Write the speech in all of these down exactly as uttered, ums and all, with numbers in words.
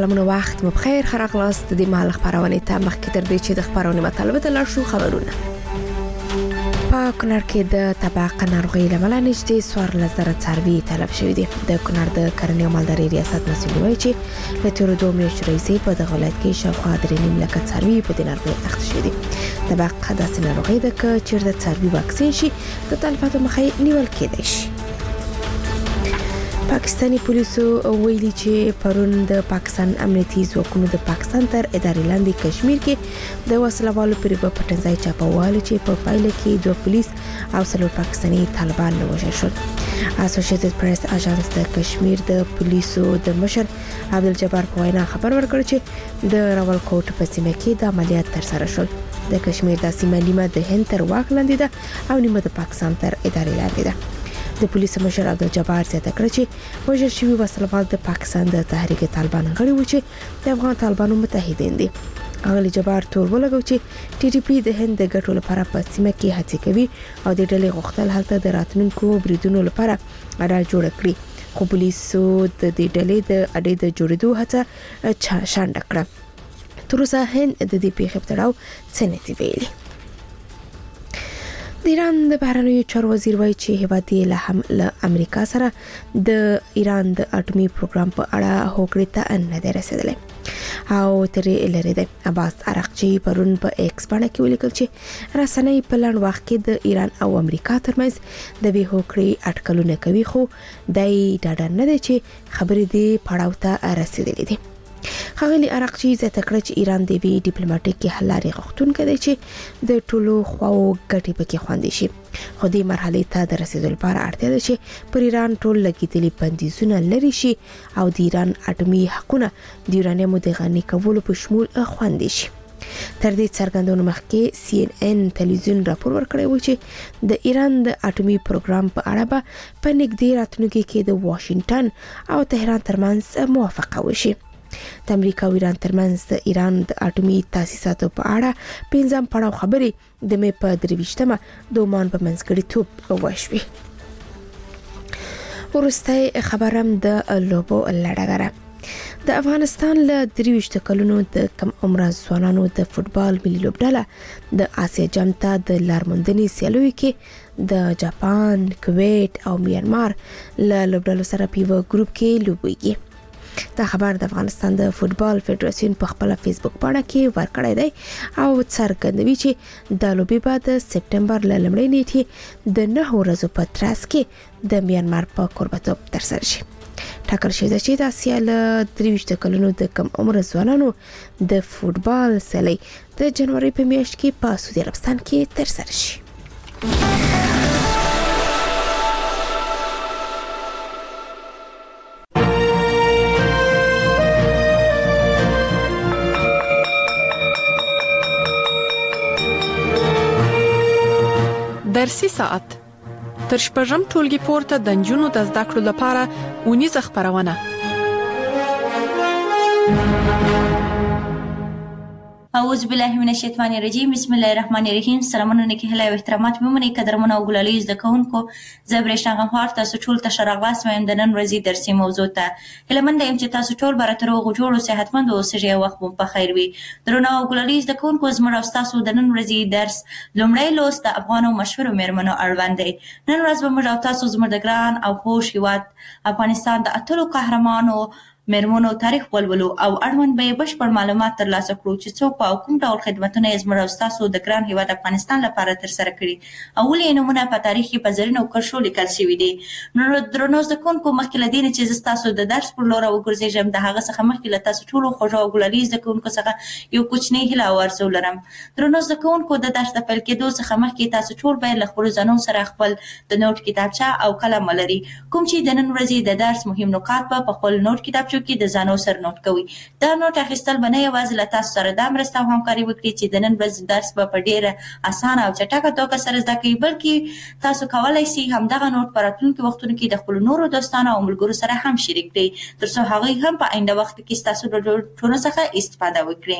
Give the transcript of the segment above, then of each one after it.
سلامونه وخت مو بخیر خراغلاست د مال خبرونه ته مخکې تر دې چې د خبرونه مطلب ته لاړ شو خبرونه په کونړ کې د طباق ناروغي لامل نږدې څوار لزر څاروي طلب شوی دی د کونړ د کرنې او مالدارۍ ریاست مسؤل وایي چې له تیرو دوه میاشتو راهیسې په دغه ولایت کې شاوخوا درې نیم لکه څاروي په دې ناروغۍ اخته شوي دي طباق داسې ناروغي ده که چیرته څاروي واکسین شي د تلفاتو مخه نیول کېدای شي پاکستانی پولیسو ویلي چې پرون د پاکستان امنیتي ځواکونو د پاکستان تر ادارې لاندې کشمیر کې د وسلوالو پر پټنځای چاپوالو چې په پایله کې دوه پولیس او څلور پاکستاني طالبان وژل شول اسوسییټډ پریس اژانس د کشمیر د پولیسو د مشر عبدالجبار په وینا خبر ورکړ چې د راولکوټ په سیمه کې د عملیات ترسره شول د کشمیر د سیمه نیمه د هند تر واک لاندې ده او نیمه د پاکستان تر ادارې لاندې ده د پولیسو مشر عبدالجبار زیاته کړ چې وژل شوي وسلوال د پاکستان د تحریک طالبان غړي و چې د افغان طالبانو متحدین دي اغلی جبار تور ولګو چې ټي ټي پی د هند د ګټو لپاره په سیمه کې هڅې کوي او د ډلې غوښتل هلته د راتلونکو بریدونو لپاره اړه جوړ کړي خو پولیسو د دې ډلې د اړې د جوړېدو هڅه شانډه کړه تر اوسه هند د دې پیښې په تړاو څه نه دی ویلي د ایران د بهرنیو چارو وزیر وایي چې هیواد یې له هم له امریکا سره د ایران د اټومي پروګرام په اړه هوکړې ته نه دی رسیدلی او ترې لري دی عباس عراقچي پرون په ایکس باندې کې ولیکل چې رسنۍ په لنډ وخت کې د ایران او امریکا ترمنځ د دې هوکړې اټکلونه کوي خو دای ډاډه نه دی چې خبرې دې پړاو ته رسیدلې دي خغلی عراقچي زیاته کړ چې ایران د وی ډیپلوماټیک حل لارې غوښتونکې دی چې د ټولو خواو ګټې پکې خوندې شي خو دې مرحلې ته د رسیدو لپاره اړتیا ده چې پر ایران ټول لګیدلي بندیزونه لري شي او د ایران اټومي حقونه د یورانیم د غني کولو په شمول خوندې شي تر دې څرګندونو مخکې سی ان ان تلویزیون راپور ورکړی و چې د ایران د اټومي پروګرام په اړه به په نږدې راتلونکي کې د واشنگټن او تهران ترمنځ موافقه وشي د امریکا او ایران ترمنځ د ایران د اټومي تاسیساتو په اړه پنځم پړاو خبرې د مې په درویشتمه د عمان په منځګړیتوب وشوې ورسته خبرم د لوبو لړګره د افغانستان له درویشت کلونو د کم عمره ځوانانو د فوتبال ملي لوبډله د آسیا جام ته د لارموندنې سیالیو کې د جاپان، کویت او میانمار له لوبډلو سره په یو ګروپ کې لوبېږي دا خبر د افغانستان د فوتبال فدراسیون په خپل فیسبوک باندې کې ورکړی دی او څرګندوي چې د لوبي بعد سپټمبر ل لمړۍ نیټه د نه ورځې په ترڅ کې د میانمار په کوربتوب ترسره شي ټاکل شوی دی چې د آسیا له درویشت کلونو د کم عمر ځوانانو د فوتبال سیالي د جنوري په میاشت کې په سعودي عربستان کې ترسره شي درسي ساعت تر شپږم ټولګي پورته د نجونو د زده کړو لپاره ونیزه خبرونه اعوذ بالله من الشیطان الرجیم بسم الله الرحمن الرحیم سلامونه کې هلا او احترامات مې منې قدرمنه او ګلالي زده کوونکو زبرشتان غفار تاسو ټول ته شرغلاس مې د نن ورځې درسي موضوع ته هلمند يم چې تاسو ټول براتر او جوړو صحتمند او سړي وخت په خیر وي درنه او ګلالي زده کوونکو زموږ او تاسو د نن ورځې درس لومړی لوست د افغان او مشهور میرمنو اړوند دی نن ورځ به موږ او تاسو زموږ د ګران او خوش هیواد افغانستان د اتلو قهرمانو میرمنو تاریخ ولولو او اړوند به بشپړ معلومات ترلاسه کړو چې څوک او کوم ډول خدماتونه یې زموږ او تاسو د ګران هیواد افغانستان لپاره ترسره کړي او ولې نمونه په تاریخ کې په زرینو کرښو لیکل شوی دی نو درنو زده کوونکو مخکې له دې چې تاسو د درس پر لور وګرځئ د هغه څخه مخکې له تاسو ټولو خوږو او ګلالي زده کوونکو څخه یو کوچنی هیله او ارزو لرم درنو زده کوونکو د درس د پیل کېدو څخه مخکې تاسو ټول باید له خپلو ځانونو سره خپل د نوٹ کتابچه او قلم ولري کوم چې د نن ورځې د درس مهم نکات په خپل نوٹ کتابچو کې د ځانو سره نوٹ کوي دا نوٹ اخیستل بنه یوازې له تاسو سره د مرسته او همکاري وکړي چې د نن ورځې درس په ډیره اسانه او چټکه توګه سره زده کوي بلکې تاسو کولای شئ همدغه نوٹ په راتلونکي وختونو کې د خپل نورو دوستانو او ملګرو سره هم شریک کړئ ترڅو هغوی هم په آینده وخت کې تاسو د ټولو څخه استفاده وکړي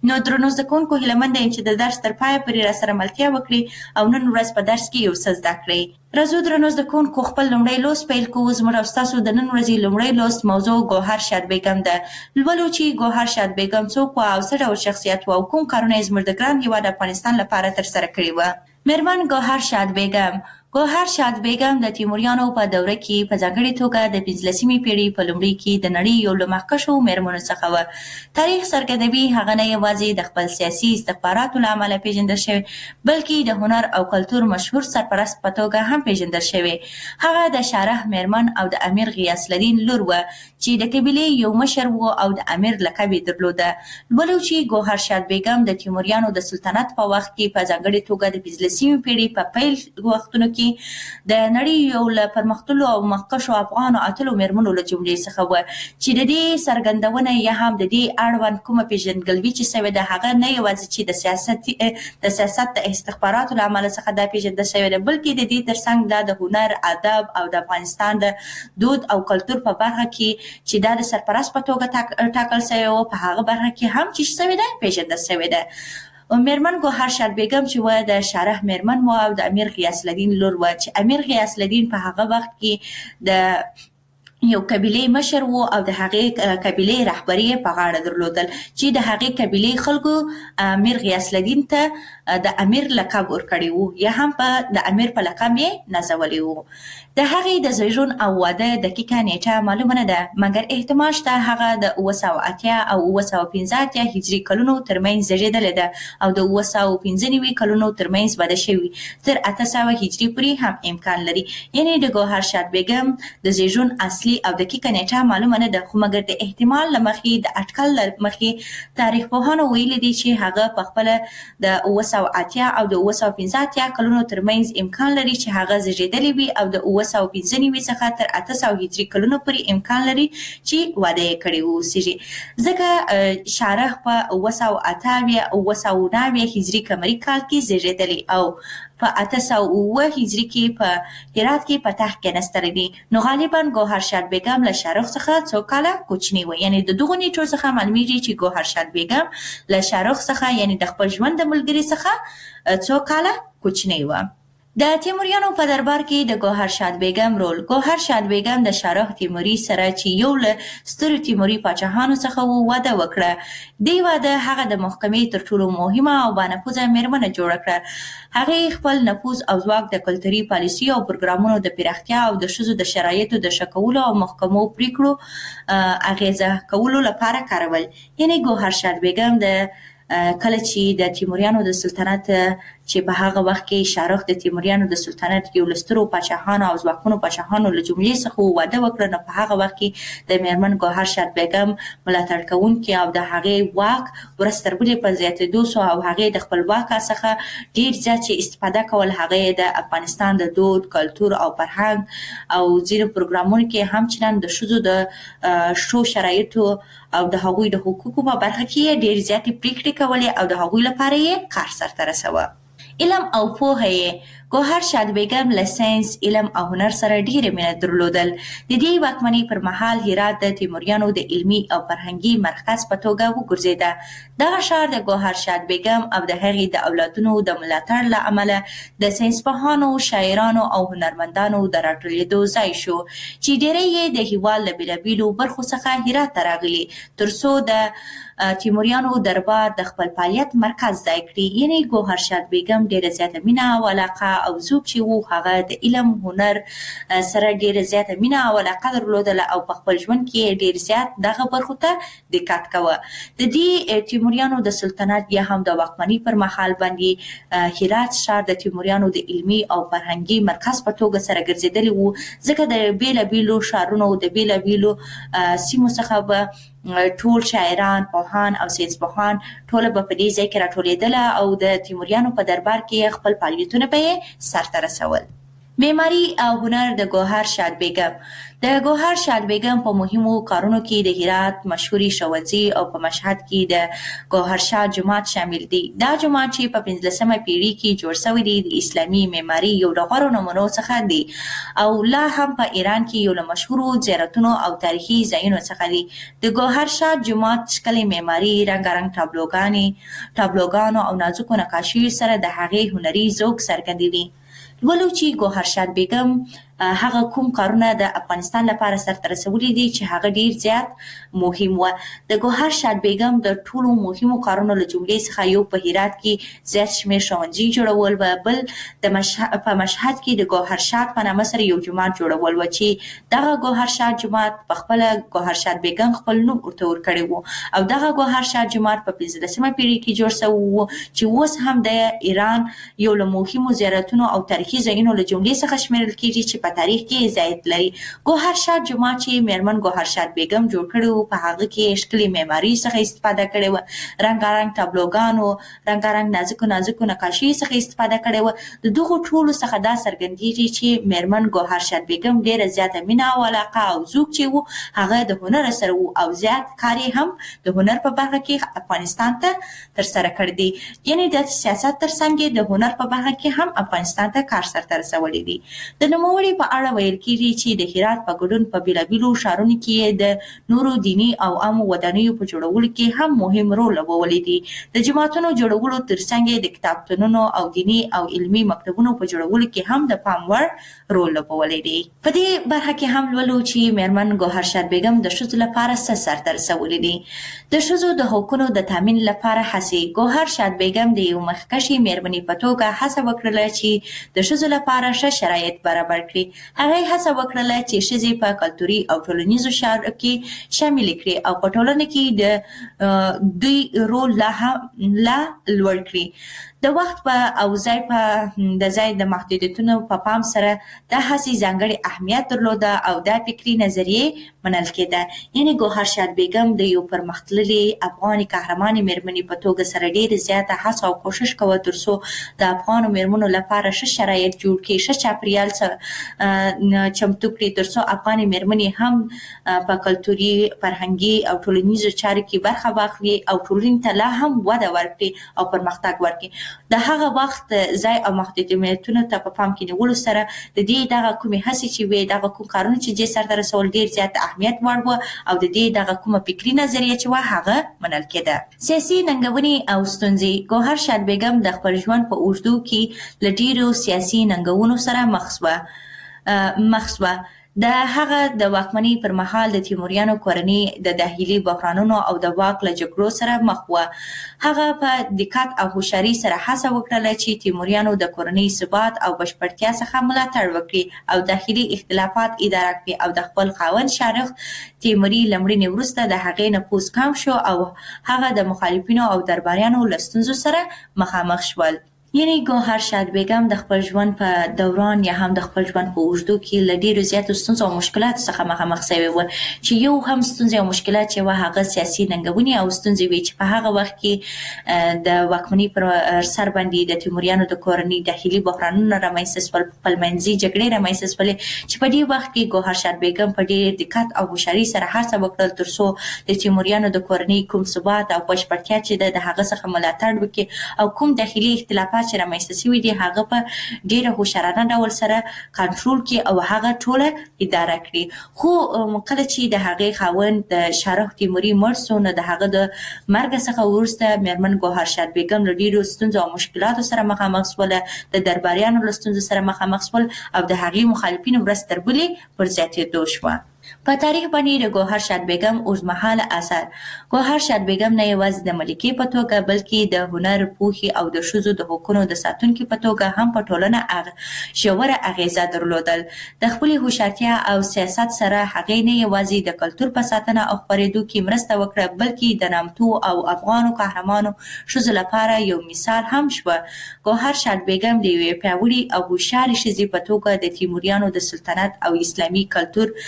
نو درنو زده کوونکو هیله مند یم چې د درس تر پایه پورې راسره ملتیا وکړي او نن ورځ په درس کې یو څه زده کړئ. راځو درنو زده کوونکو خپل لومړی لوست پیل کوو. زموږ او ستاسو د نن ورځې لومړی لوست موضوع ګوهر شاد بیګم ده. لولو چې ګوهر شاد بیګم څوک وه او څه ډول شخصیت وه او کوم کارونه یې زموږ د ګران هېواد افغانستان لپاره ترسره کړي وه. میرمن ګوهر شاد بیګم ګوهر شاد بیګم د تیموریانو په دوره کې په ځانګړې توګه د پنځلسمې پیړۍ په لومړي کې د نړۍ یو له مخکښو میرمنو څخه وه. تاریخ څرګندوي هغه نه یوازې د خپل سیاسي استخباراتو له امله پیژندل شوې بلکې د هنر او کلتور مشهور سرپرست په توګه هم پیژندل شوې. هغه د شارح میرمن او د امیر غیاث الدین لور وه چې د قبیلې یو مشر و او د امیر لقب یې درلوده. لولو چې ګوهر شاد بیګم د تیموریانو د سلطنت په وخت کې په ځانګړې توګه د پنځلسمې پیړۍ په پیل وختونو کې د نړۍ یو له پرمختللو او مخکښو افغانو اتلو میرمنو له جملې څخه وه چې د دې څرګندونه یا هم د دې اړوند کومه پیژندګلوي چې سوې ده هغه نه یوازې چې د سیاست د سیاست د استخباراتو له امله څخه دا پیژندل شوې ده بلکې د دې ترڅنګ دا د هنر ادب او د افغانستان د دود او کلتور په برخه کې چې دا د سرپرست په توګه ټاکل شوی و په هغه برخه کې هم چې شوې ده پیژندل شوې ده. میرمن ګوهر شاد بیګم چې وه د شارح میرمن وه او د امیر غیاث الدین لور وه چې امیر غیاث الدین په هغه وخت کې د یو قبیلې مشر وو او د هغې قبیلې رهبري په غاړه درلودل چې د هغې قبیلې خلکو امیر غیاث الدین ته د امیر لقب ورکړی وو یا هم په د امیر په لقب یې نازولی وو. د هغې د زیږون او واده دقیقه نیټه معلومه نه ده مګر احتمال شته هغه د اوه سوه اتیا او اوه سوه پنځه اتیا هجري کلونو ترمنځ زیږېدلې ده او د اوه سوه پنځه نوي کلونو ترمنځ واده شوي تر اته سوه هجري پورې هم امکان لري. یعنې د ګوهر شاد بیګم د زیږون اصلي او دقیقه نیټه معلومه نه ده خو مګر د احتمال له مخې د اټکل له مخې تاریخ پوهانو ویلي دي چې هغه په خپله د اوه سوه اتیا او د اوه سوه پنځه اتیا کلونو ترمنځ امکان لري چې هغه زیږېدلې وي او د اوه سوه پنځه نوي څخه تر اته سوه هجري کلونو پورې امکان لري چې واده یې کړی واوسېږي ځکه شارح په اوه سوه اته اویا اوه سوه نهه اویا هجري قمري کال کې زیږېدلی او په اته سوه اوه هجري کې په هرات کې په تخت کېناستلی دي. نو غالبا ګوهر شاد بیګم له شارح څخه څو کاله کوچنی وه. یعنې د دغو نیټو څخه معلومیږي چې ګوهر شاد بیګم له شارح څخه یعنې د خپل ژوند د ملګري څخه څو کاله کوچنی وه. د تیموریانو په دربار کې د ګوهر شاد بیګم رول ګوهر شاد بیګم د شارح تیموري سره چې یو له سترو تیموري پاچاهانو څخه و واده وکړه. دې واده هغه د محکمې تر ټولو مهمه او بانفوذه میرمنه جوړه کړه. هغې خپل نفوذ او ځواک د کلتوري پالیسي او پروګرامونو د پراختیا او د ښځو د شرایطو د ښه کولو او محکمو پریکړو اغیزه کولو لپاره کارول. یعنې ګوهر شاد بیګم د کله چې د تیموریانو د سلطنت چې په هغه وخت کې شارح د تیموریانو د سلطنت یو له سترو پاچاهانو او ځواکمنو پاچاهانو له جملې څخه واده وکړه نو په هغه وخت کې د میرمن ګوهر شاد بیګم ملاتړ کوونکي او د هغې واک ورځ تر بلې په زیاتېدو سو او هغې د خپل واک څخه ډېر زیات چې استفاده کول هغې د افغانستان د دود کلتور او فرهنګ او ځینو پروګرامونو کې همچنان د ښځو د ښو شرایطو او د هغوی د حقوقو په برخه کې ډېر زیاتې پریکړې کولې او د هغوی لپاره یې کار سرته رسوه. علم او پوهه یې ګوهر شاد بیګم له ساینس علم او هنر سره ډېره مینه درلودل. د دې واکمنۍ پر مهال هرات د تیموریانو د علمي او فرهنګي مرکز په توګه وګرځېده. دغه ښار د ګوهر شاد بیګم او د هغې د اولادونو د ملاتړ له امله د ساینسپوهانو شاعرانو او هنرمندانو د راټولېدو ځای شو چې ډېری یې د هېواد له بېلابېلو برخو څخه هرات ته راغلي تر څو د تیموریانو دربار د خپل فعالیت مرکز ځای کړي. یعنې ګوهر شاد بیګم ډېره زیاته مینه او علاقه او څوک چې وو هغه د علم هنر سره ډېره زیاته مینه او علاقه درلودله او په خپل ژوند کې ډېر زیات دغه برخو ته دقت کوه. د دې تیموریانو د سلطنت یا هم د واکمنۍ پر مهال باندې هرات ښار د تیموریانو د علمي او فرهنګي مرکز په توګه سره ګرځېدلی وو ځکه د بېلابېلو ښارونو د بېلابېلو سیمو څخه به ټول شاعران پوهان او ساینسپوهان ټوله به په دې ځای کې راټولېدله او د تیموریانو په دربار کې خپل فعالیتونه به یې سرته رسول. معماري او هنر د ګوهر شاد بیګم. د ګوهر شاد بیګم په مهمو کارونو کې د هرات مشهوري ښوونځي او په مشهد کې د ګوهر شاد جومات شامل دي. دا جومات چې په پنځلسمه پیړۍ کې جوړ شوی دی د اسلامي معماري یو د غوره نمونو څخه دی او لا هم په ایران کې یو له مشهورو زیارتونو او تاریخي ځایونو څخه دی. د ګوهر شاد جومات ښکلې معماري، رنګارنګ تابلوګانې تابلوګانو او نازکو نقاشیو سره د هغې هنري ذوق څرګندوي. ولو چې ګوهر شاد بیګم هغه کوم کارونه د افغانستان لپاره سرته رسولي دي چې هغه ډیر زیات مهم و. د ګوهر شاد بیګم د ټولو مهمو کارونو له جملې څخه یو په هرات کې زیات شمېر ښوونځي جوړول و، بل د مشهد په مشهد کې د ګوهر شاد په نامه سره یو جومات جوړول و چې دغه ګوهر شاد جومات په خپله ګوهر شاد بیګم خپل نوم ورته ورکړی و او دغه ګوهر شاد جومات په پنځلسمه پیړۍ کې جوړ شوی و چې اوس هم د ایران یو له مهمو زیارتونو او تاریخي ځایونو له جملې څخه شمیرل کېږي چې په تاریخ کې ځای لري. ګوهر شاد جومات چې میرمن ګوهر شاد بیګم جوړ کړی و په هغه کې ښکلې معماري څخه استفاده کړې وه، رنګارنګ تابلوګانو، رنګارنګ نازکو نازکو نقاشي څخه استفاده کړې وه. د دغو ټولو څخه دا څرګندېږي چې میرمن ګوهر شاد بیګم ډېره زیاته مینه او علاقه او ذوق چې و هغه د هنر سره و او زیات کار یې هم د هنر په برخه کې افغانستان ته ترسره کړی دی. یعنې د سیاست ترڅنګ یې د هنر په برخه کې هم افغانستان ته کار سرته رسولی دی. د نوموړي په اړه ویل کېږي چې د هرات په ګډون په بېلابېلو ښارونو کې د نورو دیني او عامو ودانیو په جوړولو کې هم مهم رول لوبولی دی. د جوماتونو جوړولو ترڅنګ د کتابتونونو او دیني او علمي مکتبونو په جوړولو کې هم د پام وړ رول لوبولی دی. په دې برخه کې هم لولو چې میرمن ګوهر شاد بیګم د ښځو لپاره څه سرته رسولی دی. د ښځو د حقونو د تامین لپاره هڅې. ګوهر شاد بیګم د یو مخکښې میرمنې په توګه هڅه وکړله چې د ښځو لپاره ښه شرایط برابر کړي. هغه هڅه وکړله چې ښځې په کلتوري او ټولنیزو چارو کې شامل کړي او په ټولنه کې د دوی رول لا هم لا لوړ کړي. د وخت په او ځای په د ځای د محدودیتونو په پام سره دا هڅې ځانګړی اهمیت درلوده او دا فکري نظریې منل کېده. یعنې ګوهر شاد بیګم د یو پرمختللې افغاني قهرمانې میرمنې په توګه سره ډېرې زیاته هڅه او کوشش کوه تر څو د افغانو میرمنو لپاره ښه شرایط جوړ کړي، ښه چاپریال چمتو کړي تر څو افغانې میرمنې هم په کلتوري، فرهنګي او ټولنیزو چارو کې برخه واخلي او ټولنې ته لا هم وده ورکړي او پرمختګ ورکړي. د هغه وخت ځای او محدودیتونو ته په پام کې نیولو سره د دې دغه کومې هڅې چې وې، دغه کوم کارونه چې دې سرته رسول ډېر زیات اهمیت وړ وه او د دې دغه کومه فکري نظریه چې وه هغه منل کېده. سیاسي ننګونې او ستونزې. ګوهر شاد بیګم د خپل ژوند په اوږدو کې له ډېرو سیاسي ننګونو سره مخ شوه مخ شوه د هغه د واکمنۍ پر مهال د تیموریانو کورنۍ د داخلي بحرانونو او د واک له جګړو سره مخ وه. هغه په دقت او هوښیارۍ سره هڅه وکړله چې تیموریانو د کورنۍ ثبات او بشپړتیا څخه ملاتړ وکړي او داخلي اختلافات اداره کړي او د خپل خاوند شارخ تیموري له مړینې وروسته د هغې نفوذ کم شو او هغه د مخالفینو او درباریانو له ستونزو سره مخامخ شول. یعنې ګوهر شاد بیګم د خپل ژوند په دوران یا هم د خپل ژوند په اوږدو کې له ډېرو زیاتو ستونزو او مشکلاتو څخه مخامخ شوې وه چې یو هم ستونزې او مشکلات چې وه هغه سیاسي ننګونې او ستونزې وې چې په هغه وخت کې د واکمنۍ پر سر باندې د تیموریانو د کورنۍ داخلي بحرانونه رامنځته شول، خپلمنځي جګړې رامنځته شولې چې په دې وخت کې ګوهر شاد بیګم په ډېر دقت او هوښیارۍ سره هڅه وکړل تر څو د تیموریانو د کورنۍ کوم ثبات او بشپړتیا چې ده د هغه څخه ملاتړ وکړي او کوم داخلي اختلافات چې رامنځته شوي دي هغه په ډېره هوښیارانه ډول سره کنټرول کړي او هغه ټوله اداره کړي. خو کله چې د هغې خاوند د شارخ تیموري مړ شو نو د هغه د مرګ څخه وروسته میرمن ګوهر شاد بیګم له ډېرو ستونزو او مشکلاتو سره مخامخ شوله، د درباریانو له ستونزو سره مخامخ شول او د هغې مخالفینو ورځ تر بلې پر زیاتېدو شوه. په تاریخ باندې د ګوهر شاد بیګم اوږدمهاله اثر. ګوهر شاد بیګم نه یوازې د ملکې په توګه بلکې د هنر، پوهې او د ښځو د حقونو د ساتونکي په توګه هم په ټولنه ژوره اغیزه درلودل. د خپلې هوښیارتیا او سیاست سره هغې نه یوازې د کلتور په ساتنه او خپرېدو کې مرسته وکړه بلکې د نامتو او افغانو قهرمانو ښځو لپاره یو مثال هم شوه. ګوهر شاد بیګم د یوې پیاوړې او هوښیارې ښځې په توګه د تیموریانو د سلطنت او اسلامي کلتور په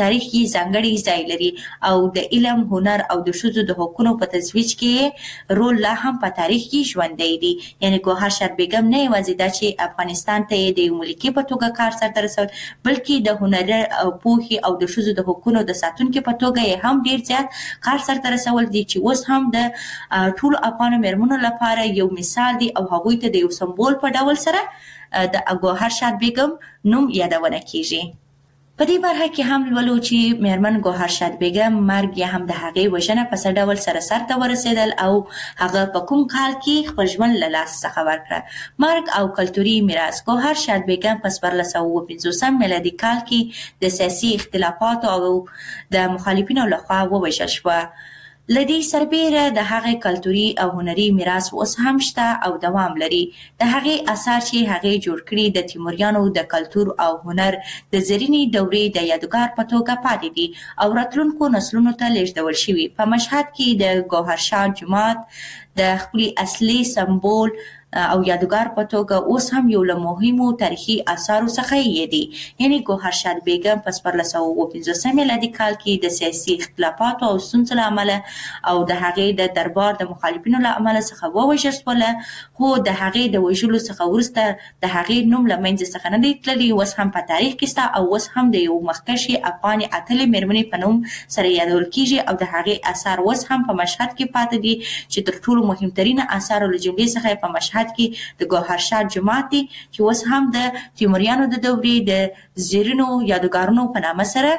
تاریخ کې ځانګړي ځای لري او د علم، هنر او د ښځو د حقوقو په ترویج کې رول لا هم په تاریخ کې ژوندی دی. یعنی ګوهر شاد بیګم نه یوازې دا چې افغانستان ته د ملکی په توګه کار سرته رسول، بلکې د هنر او پوهې او د ښځو د حقوقو د ساتونکو په توګه هم ډیر زیات کار سرته رسول دي چې اوس هم د ټول افغان مېرمنو لپاره یو مثال دی او هغوی ته د یو سمبول په ډول سره د ګوهر شاد بیګم نوم یادونه کیږي. په دې برخه کې هم ولولو چې مېرمن ګوهر شاد بیګم مرګ یا هم د هغې وژنه په څه ډول سره سرته ورسېدل او هغه په کوم کال کې خپل ژوند له لاسه څخه ورکړه. مرګ او کلتوري میراث. ګوهر شاد بیګم په څوارلس سوه اوه پنځوسم میلادي کال کې د سیاسي اختلافاتو او د مخالفینو لخوا ووژل شوه. لدی سربیره د هغې کلتوري او هنري میراث اوس هم شته او دوام لري. د هغې اثار چې هغې جوړ کړي د تیموریانو د کلتور او هنر د زرینې دورې د یادګار په توګه پاتې دي او راتلونکو نسلونو ته لیږدول شوي. په مشهد کې د ګوهر شاد جومات د خپل اصلي سمبول او یادګار په توګه اوس هم یو له مهمو تاریخي اثارو څخه یې دی. یعنی ګوهر شاد بیګم په څوارلس سوه اوه پنځوسم میلادي کال کې د سیاسي اختلافاتو او ستونزو له امله او د هغې د دربار د مخالفینو له امله څخه ووژل شوله، خو د هغې د وژلو څخه وروسته د هغې نوم له منځه څخه نه دی تللی. اوس هم په تاریخ کې شته او اوس هم د یو مخکښې افغانې اتلې مېرمنې په نوم سره یادول کیږي او د هغې اثار اوس هم په مشهد کې پاتې دي چې تر ټولو مهمترین اثارو له جملې څخه په مشهد کې د ګوهر شاد جومات دی چې اوس هم د تیموریانو د دورې د زرینو یادګارونو په نامه سره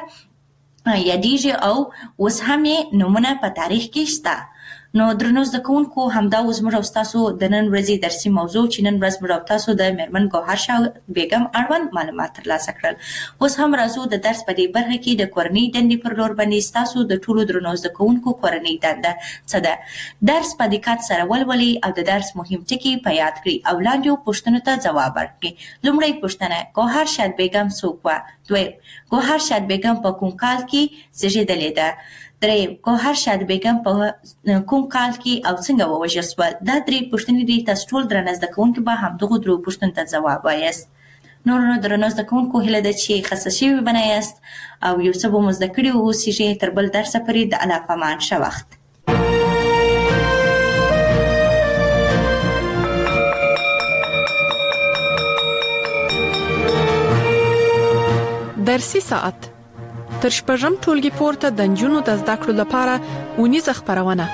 یادیږي او اوس هم یې نومونه په تاریخ کې شته. نو درنو زده کوونکو، همدا اوس موږ او ستاسو د نن ورځې درسي موضوع چې نن ورځ موږ او تاسو د مېرمن ګوهر شاد بیګم اړوند معلومات ترلاسه کړل. اوس هم راځو د درس په دې برخه کې د کورنۍ دندې پر لور باندې ستاسو د ټولو درنو زده کوونکو کورنۍ دنده څه ده. درس په دقت سره ولولئ او د درس مهم ټکي په یاد کړئ او لاندې پوښتنو ته ځواب ورکړئ. لومړی پوښتنه: ګوهر شاد بیګم څوک وه؟ دویم: ګوهر شاد بیګم په کوم کال کې زیږېدلې ده؟ دریم: ګوهر شاد بیګم په کوم کال کې او څنګه ووژل شوه؟ دا درې پوښتنې دي. تاسو ټول درنه زده کوونکي به همدغو درو پوښتنو ته ځواب وایاست. نور نو درنو زده کوونکو، هیله ده چې خسته شوي به نه یاست او یو څه به مو زده کړي واوسیږئ. تر بل درسه پورې د الله په امان. ښه وخت. درسي ساعت تر شپږم ټولګي پورته د نجونو د زده کړو لپاره اونیزه خپرونه.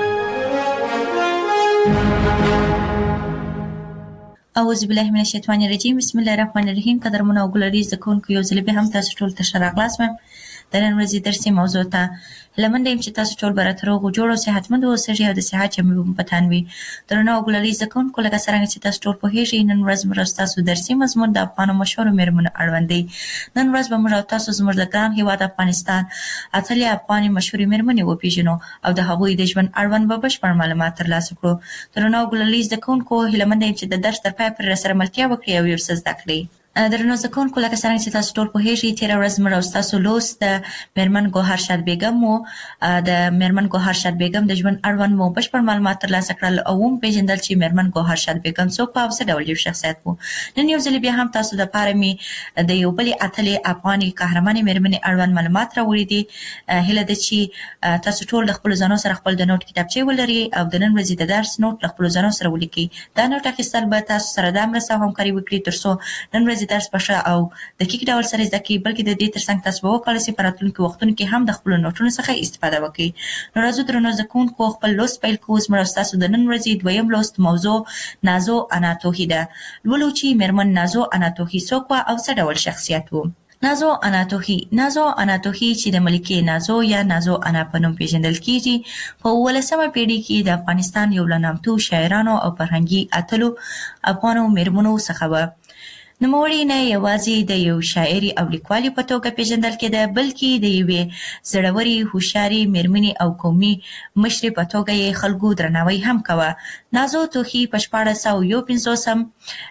اعوذ بالله من الشیطان الرجیم. بسم الله الرحمن الرحیم. قدرمنو او ګلري زده کوونکو، یو ځل بیا هم تاسو ټول ته ښه راغلاست. د نن ورځې درسي موضوع ته لمنډه یم چې تاسو ټول به راته روغ جوړ او صحتمند اوسئ او د صحت جامې به مو په تن وي. درنو او ګلري زده کوونکو، لکه څرنګه چې تاسو ټول پوهېږئ، نن ورځ موږ ستاسو درسي مضمون د افغانو مشهورو مېرمنو اړوند دی. نن ورځ به موږ او تاسو زموږ د ګران هېواد افغانستان اتلې افغانې مشهورې مېرمنې وپېژنو او د هغوی د ژوند اړوند به بشپړ معلومات ترلاسه کړو. درنو او ګلري زده کوونکو، هیله منده یم چې د درس تر پایه پورې راسره ملتیا وکړئ او یو څه زده کړئ. درنو زده کوونکو، لکه څرنګه چې تاسو ټول پوهېږئ، تېره ورځ موږ او ستاسو لوست د مېرمن ګوهر شاد بیګم و. د مېرمن ګوهر شاد بیګم د ژوند اړوند مو بشپړ معلومات ترلاسه کړل او وپېژندل چې مېرمن ګوهر شاد بیګم څوک وه او څه ډول یو شخصیت و. نن یو ځل بیا هم تاسو دپاره مې د یو بلې اتلې افغانې قهرمانې مېرمنې اړوند معلومات راوړي دي. هیله ده چې تاسو ټول د خپلو ځانو سره خپل د نوټ کتابچې ولرئ او د نن ورځې د درس نوټ له خپلو ځانو سره ولیکئ. دا نوټ اخیستل به تاسو سره دا مرسته او همکاري وکړي تر څو نن ورځې درس په ښه او دقیق ډول سره زده کړئ، بلکې د دې ترڅنګ تاسو به وکولی شئ په راتلونکو وختونو کې هم د خپلو نوټونو څخه استفاده وکړئ. نو راځو درنو زده کوونکو، خپل لوست پیل کوو. زموږ او ستاسو د نن ورځې دویم لوست موضوع نازو اناتوهي ده. لولو چې مېرمن نازو اناتوهي څوک وه او څه ډول شخصیت و. نازو اناتوهي نازو اناتوهي چې د ملکې نازو یا نازو انا په نوم پیژندل کیږي، په اوولسمه پیړۍ کې د افغانستان یو له نامتو شاعرانو او فرهنګي اتلو افغانو مېرمنو څخه وه. نوموړې نه یوازې د یو شاعرې او لیکوالې په توګه پیژندل کېده، بلکې د یوې زړورې، هوښیارې مېرمنې او قومي مشرې په توګه یې خلکو درناوی هم کوه. نازو توهي په شپاړس سوه یو پنځوسم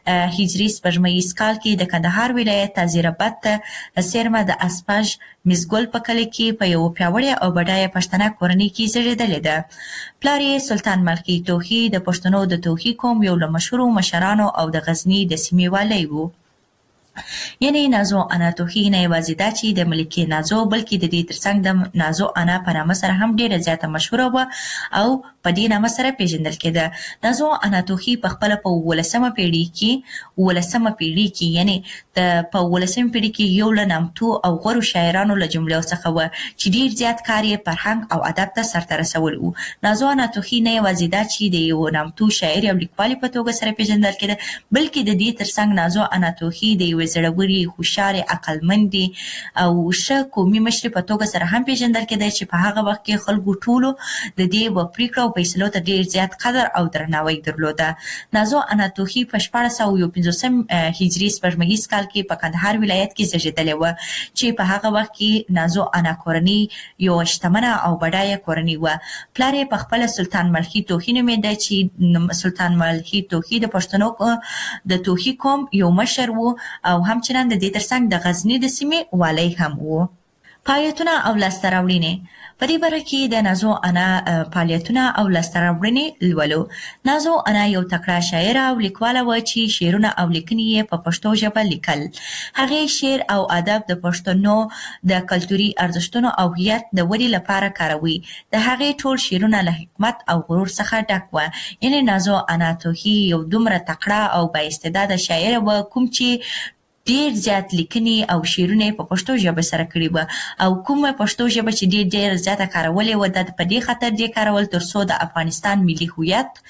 هجري سپوږمیز کال کې د کندهار ولایت تازیرباد ته څیرمه د اسپاژ مزګل په کلي کې په یوه پیاوړې او بډایه پښتنه کورنۍ کې زېږېدلې ده. پلار یې سلطان ملخي توهي د پښتنو د توهي قوم یو له مشهورو مشرانو او د غزني د سیمې والی و. یعنی نازو انا توخی نه یوازې دا چې د ملکه نازو بلکې د دې ترڅنګ د نازو انا په نامه سره هم ډیره زیاته مشهوره و او په دې نامه سره پیژندل کېده. نازو انا توخی په خپل په ولسمه پیړۍ کې ولسمه پیړۍ کې یعنی د په ولسمه پیړۍ کې یو لنامتو او غورو شاعرانو له جملو څخه و چې ډیر زیات کار یې فرهنګ او ادب ته سرته رسول و. نازو انا توخی نه یوازې دا چې د یو نامتو شاعر او لیکوال په توګه سره پیژندل کېده بلکې د دې ترڅنګ نازو انا توخی د یو زړوري خوشاله عقلمندي او ښه قومي مشر په توګه سره هم پیژندل کېده چې په هغه وخت کې خلکو ټولو د دې په پریکړو او فیصلو ته ډیر زیات قدر او درناوی درلوده. نازو انا توخی په شپاړس سوه یو پنځوسم هجري سپوږمیز کال کې په کندهار ولایت کې زیږیدلې و چې په هغه وخت کې نازو انا کورنۍ یو شتمنه او بډایه کورنۍ و. پلار یې په خپل سلطان ملخي توخی نومیده چې سلطان ملخي توخی د پښتنو د توخی قوم یو مشر و او همچنان د دې ترڅنګ د غزنی د سیمې والی هم و. فعالیتونه او لاسته راوړنې په دې برخه کې د نازو انا فعالیتونه او لاسته راوړنې لولو. نازو انا یو تکړه شاعره او لیکواله و چې شعرونه او لیکنې یې په پښتو ژبه لیکل. هغه شعر او ادب د پښتنو د کلتوري ارزښتونو او هویت د ودې لپاره کاروي. د هغه ټول شعرونه له حکمت او غرور څخه ډک و. یعنی نازو انا توخی یو دومره تکړه او با استعداده شاعره و کوم چې ډیر زیات لیکنې او شعرونه په پښتو ژبه سره کړي و او کومه پښتو ژبه چې ډیر ډیر زیاته کارولې و د په دې خاطر دې کارول ترڅو د افغانستان ملي هویت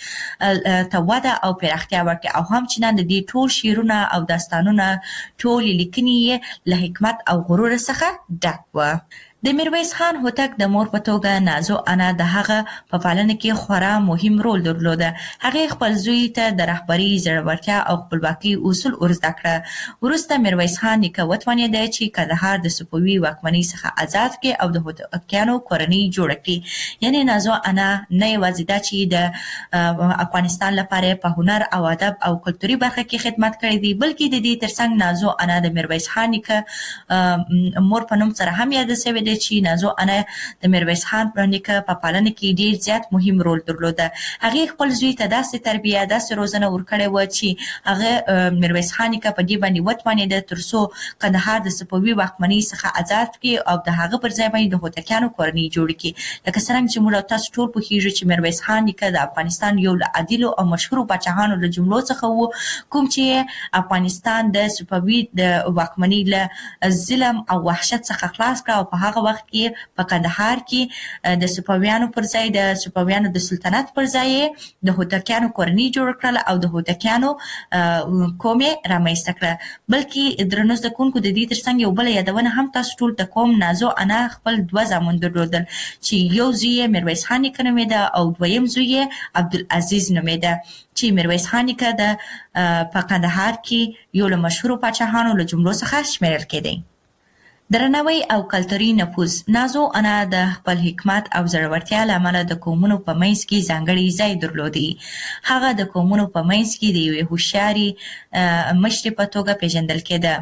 ته وده او پراختیا ورکړي او همچنان د دې ټول شعرونه او داستانونه ټول لیکنې له حکمت او غرور څخه ډک و. د میرویس خان هوتک د مور په توګه نازو انا د هغه په پالنه کې خورا مهم رول درلوده. هغه خپل زوی ته د رهبري زړورتیا او خپلواکي اصول ورزده کړه. وروسته میرویس خان نیکه وتوانېد چې کندهار د صفوي واکمنۍ څخه آزاد کړي او د هوتکیانو کورنۍ جوړه کړي. یعنی نازو انا نه یوازې دا چې د افغانستان لپاره په هنر او ادب او کلتوري برخه کې خدمت کړی دی بلکې د دې ترڅنګ نازو انا د میرویس خان نیکه مور په نوم سره هم یاد شوې چې نازو انا د میرویس خان پر نیکه په پالنه کې ډیر زیات مهم رول درلوده. هغه خپل زوی ته داسې تربیه داسې روزنه ورکړې و چې هغه میرویس خان نیکه په دې باندې وتوانېد ترڅو کندهار د صفوي واکمنۍ څخه آزاد کړي او د هغه پر ځای باندې د هوتکیانو کورنۍ جوړ کړي. لکه څنګه چې موږ تاسو ټول پوهیږو چې میرویس خان نیکه د افغانستان یو له عادلو او مشهورو پاچاهانو له جملو څخه و کوم چې افغانستان د صفوي د واکمنۍ له ظلم او وحشت څخه خلاص کړ او په هغه وخت کې په کندهار کې د صفویانو پر ځای د صفویانو د سلطنت پر ځای د هوتکیانو کورنۍ جوړ کړل او د هوتکیانو قوم رامنځته کړ. بلکې درنو زده کوونکو د دې ترڅنګ یو بل یادونه هم تاسو ټول ته کوم. نازو انا خپل دوه زامن درلودل چې یو زوی یې میرویس خان نیکه نومیده او دویم زوی یې عبدالعزیز نومیده چې میرویس خان نیکه د په کندهار کې یو له مشهورو پاچاهانو له جملو څخه شمیرل کېدی. درناوی او کلتوري نفوذ. نازو انا د خپل حکمت او زړورتیا له امله د قومونو په منځ کې ځانګړی ځای درلودی. هغه د قومونو په منځ کې د یوې هوښیارې مشرې په توګه پیژندل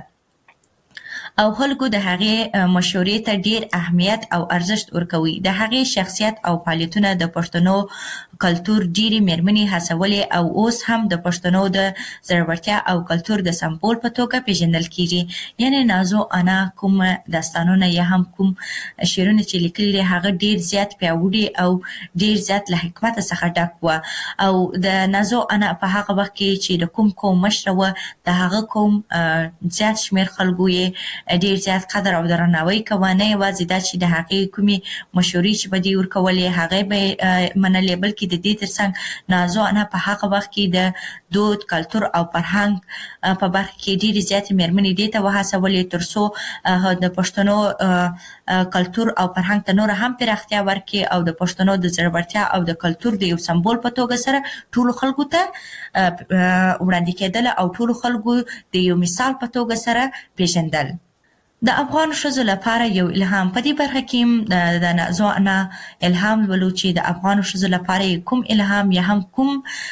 کېده او خلکو د هغې مشورې ته ډیر اهمیت او ارزښت ورکوي. د هغې شخصیت او فعالیتونه د پښتنو کلتور ډیرې میرمنې هڅولې او اوس هم د پښتنو د زړورتیا او کلتور د سمبول په توګه پیژندل کیږي. یعنی نازو انا کوم داستانونه یا هم کوم شعرونه چې لیکلي هغه ډیر زیات پیاوړي او ډیر زیات له حکمت څخه ډک و او د نازو انا په هغه وخت کې چې د کوم قوم مشره و د هغه قوم زیات شمیر خلکو یې ډیر زیات قدر او درناوی کوه. نه یوازې دا چې د هغې کومې مشورې چې به دې ورکولې هغې به منلې بلکې د دې ترڅنګ نازو انا په هغه وخت کې د دود کلتور او فرهنګ په برخه کې ډیرې زیاتې میرمنې دې ته وهڅولې ترڅو د پښتنو کلتور او فرهنګ ته نور هم پراختیا ورکړي او د پښتنو د زړورتیا او د کلتور د یو سمبول په توګه سره ټولو خلکو ته وړاندې کېدل او ټولو خلکو د یو مثال په توګه سره پیژندل. د افغان ښځو لپاره یو الهام. په دې برخه کې د نازو انا الهام ولو چې د افغان ښځو لپاره کوم الهام یا هم کوم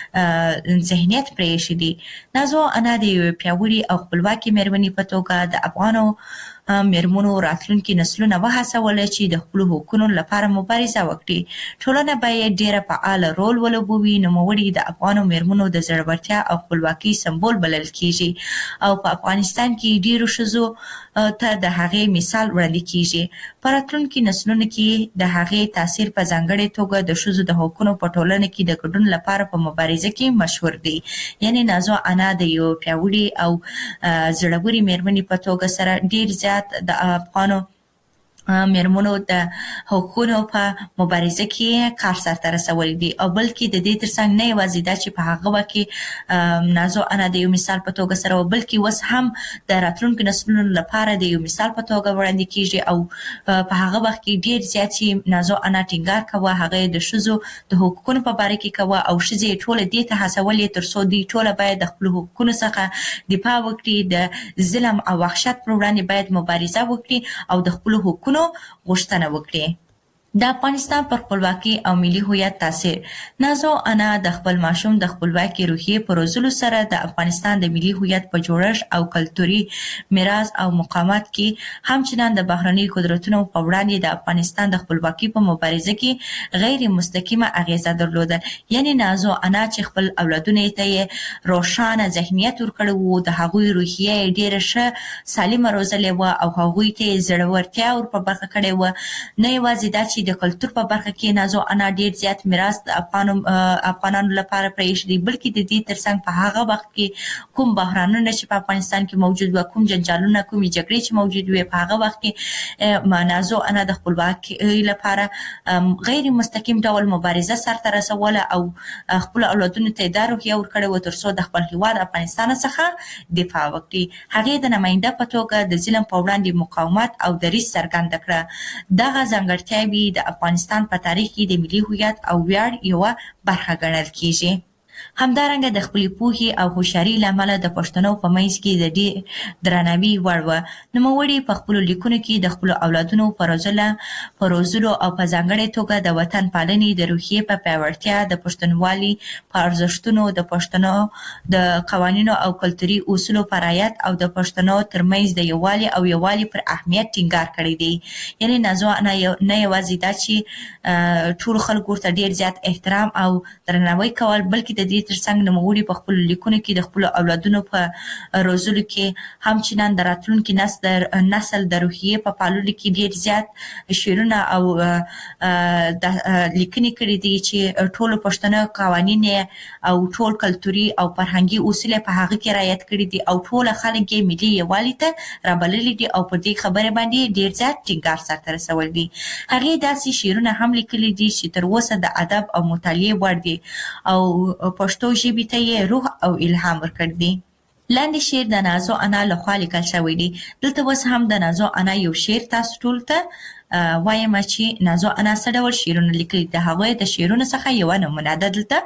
ذهنیت پرې شي دي. نازو انا د پیاوړي او خپلواکي مېرمنې په توګه د افغانو میرمنو راتلونکي نسلونه وهڅول چې د خپل حقوقو لپاره مبارزه وکړي. ټولنه باید ډیره فعال رول ولوبوي. نوموړي د افغانو میرمنو د زړورتیا او خپلواکۍ سمبول بلل کیږي او په افغانستان کې ډیرو ښځو ته د هغې مثال وړاندې کیږي. په راتلونکي نسلونو کې د هغې تاثیر په ځانګړې توګه د ښځو د حقوقو په ټولنه کې د ګډون لپاره په مبارزه کې مشهور دی. یعنی نازو انا د یو پیاوړي او زړورې میرمنې په توګه سره ډیر زیات د افغانو میرمنو د حقوقو په مبارزه کې کار سرته رسولی دی او بلکې د دې ترڅنګ نه یوازې دا چې په هغه وخت کې نازو انا د یو مثال په توګه سره او بلکې اوس هم د راتلونکو نسلونو لپاره د یو مثال په توګه وړاندې کیږي او په هغه وخت کې ډیر زیات چې نازو انا ټینګار کوه هغه د ښځو د حقوقو په اړه کې کوه او ښځې ټول دې ته هڅولې تر څو دوی ټول باید د خپل حقوقو څخه دفاع وکړي، د ظلم او وحشت پر وړاندې باید مبارزه وکړي او د خپل حقوقو غوښتنه وکړي. د افغانستان پر خپلواکي او ملي هویت تاثیر. نازو انا د خپل ماشوم د خپلواکي روحیې په روزلو سره د افغانستان د ملي هویت په جوړښت او کلتوري میراث او مقاومت کې همچنان د بهرني قدرتونو په وړاندې د افغانستان د خپلواکي په مبارزه کې غیر مستقیمه اغیزه درلوده. یعنی نازو انا چې خپل اولادونه ته روښانه ذهنیت ورکړی وو، د هغوی روحیه ډیره ښه سالمه روزلې وه او هغوی ته زړورتیا ور په برخه کړې وه. نه یوازې دا چې د کلتور په برخه کې نازو انا ډیر زیات میراث د افغانو افغانانو لپاره پرېښی دی، بلکې د دې ترڅنګ په هغه وخت کې کوم بحرانونه چې په افغانستان کې موجود و، کوم جنجالونه، کومې جګړې چې موجود وي، په هغه وخت کې نازو انا د خپلواکۍ لپاره غیر مستقیم ډول مبارزه سرته رسوله او خپل اولادونو ته دا روحیه ورکړې وه تر څو د خپل هیواد افغانستان څخه دفاع وکړي. هغې د نماینده په توګه د ظلم په وړاندې مقاومت او دریځ څرګنده کړه. دغه ځانګړتیاوې د افغانستان په تاریخ کې د ملي هویت او ویاړ یوه برخه ګڼل کیږي. همدارنګه د خپلې پوهې او هوښیارۍ له امله د پښتنو په منځ کې د ډېر درناوي وړ وه. نوموړي په خپلو لیکنو کې د خپلو اولادونو په روزله په روزلو او په ځانګړې توګه د وطن پالنې د روحیې په پیاوړتیا، د پښتونولي په ارزښتونو، د پښتنو د قوانینو او کلتوري اصولو په رعایت او د پښتنو ترمنځ د یووالي او یووالي پر اهمیت ټینګار کړی دی. یعنې نازو انا نه یوازې دا چې ټولو خلکو ورته ډېر زیات احترام او درناوی کول، بلکې د دې ترڅنګ نوموړي په خپلو لیکنو کې د خپلو اولادونو په روزلو کې همچنان د راتلونکي نسل د روحیې په پاللو کې ډېر زیات شعرونه او لیکنې کړي دي چې ټولو پښتنو قوانین او ټول کلتوري او فرهنګي اصول په هغه کې رعایت کړي دي او ټول خلک یې ملي یووالي ته رابللي دي او په دې خبره باندې ډېر زیات ټینګار سرته رسولی دی. هغې داسې شعرونه هم لیکلي دي چې تر اوسه د ادب او مطالعې وړ دي او پښتو ژبې ته یې روح او الهام ورکړی دی. لاندې شعر د نازو انا لخوا لیکل شوی دی. دلته اوس هم د نازو انا یو شعر تاسو ټول ته وایم چې نازو انا څه ډول شعرونه لیکلي. د هغوی د شعرونو څخه یوه نمونه ده دلته.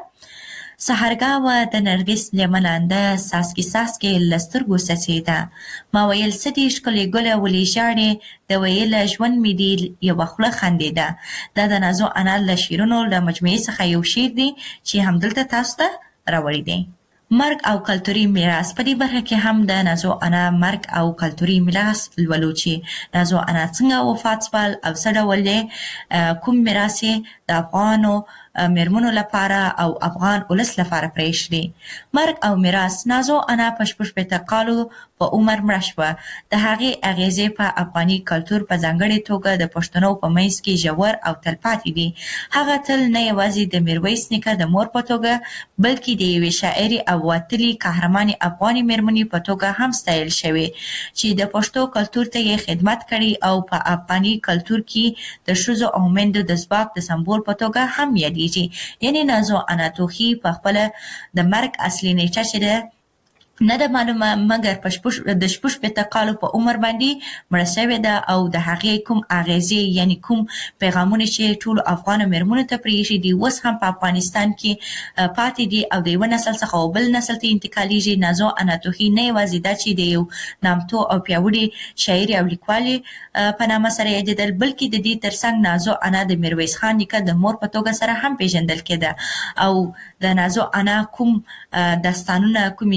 سحرګاوه د نرګس لیمنانده ساسکي ساسکي له سترګو څڅېده، ما ویل څه دې ښکلې ګله ولې ژاړې، د ویله ژوند مې دې یوه خوله خندېده. دا د نازو انا له شعرونو له مجموعې څخه یو شعر دی چې همدلته تاسو ته راوړی دی. مرګ او کلتوري میراث. په دې برخه کې هم د نازو انا مرګ او کلتوري میراث لولو چې نازو انا څنګه وفات شول او څه ډول دی، کوم میراث د افغانو میرمنو لپاره او افغان ولس لپاره پرېښی. مرګ او میراث. نازو انا په شپږ شپېته کالو په عمر مړه شوه. د هغې اغیزې په افغاني کلتور په ځانګړې توګه د پښتنو په منځ کې ژور او تلپاتې دي. هغه تل نه یوازې د میرویس نیکه د مور په توګه بلکې د یوې شاعرې او وتلې قهرمانې افغاني میرمنې په توګه هم ستایل شوې چې د پښتو کلتور ته یې خدمت کړی او په افغاني کلتور کې د ښځو او میندو د ځواک د سمبول په توګه هم یادېږي. یعنی نازو انا توخي په خپله د مرګ اصلي نیټه چې ده نه ده معلومه، مګر په د شپږ شپېته کالو په عمر باندې مړه شوې ده او د هغې کوم اغیزې یعنی کوم پیغامونه چې ټولو افغانو میرمنو ته پرېښي دي اوس هم په افغانستان کې پاتې دي او د یوه نسل څخه او بل نسل ته انتقالیږي. نازو انا توخي نه یوازې دا چې د یو نامتو او پیاوړي شاعرې او لیکوالې په نامه سره یادېدل، بلکې د دې ترڅنګ نازو انا د میرویس خان نیکه د مور په توګه سره هم پیژندل کېده او د نازو انا کوم داستانونه، کومې لیکنې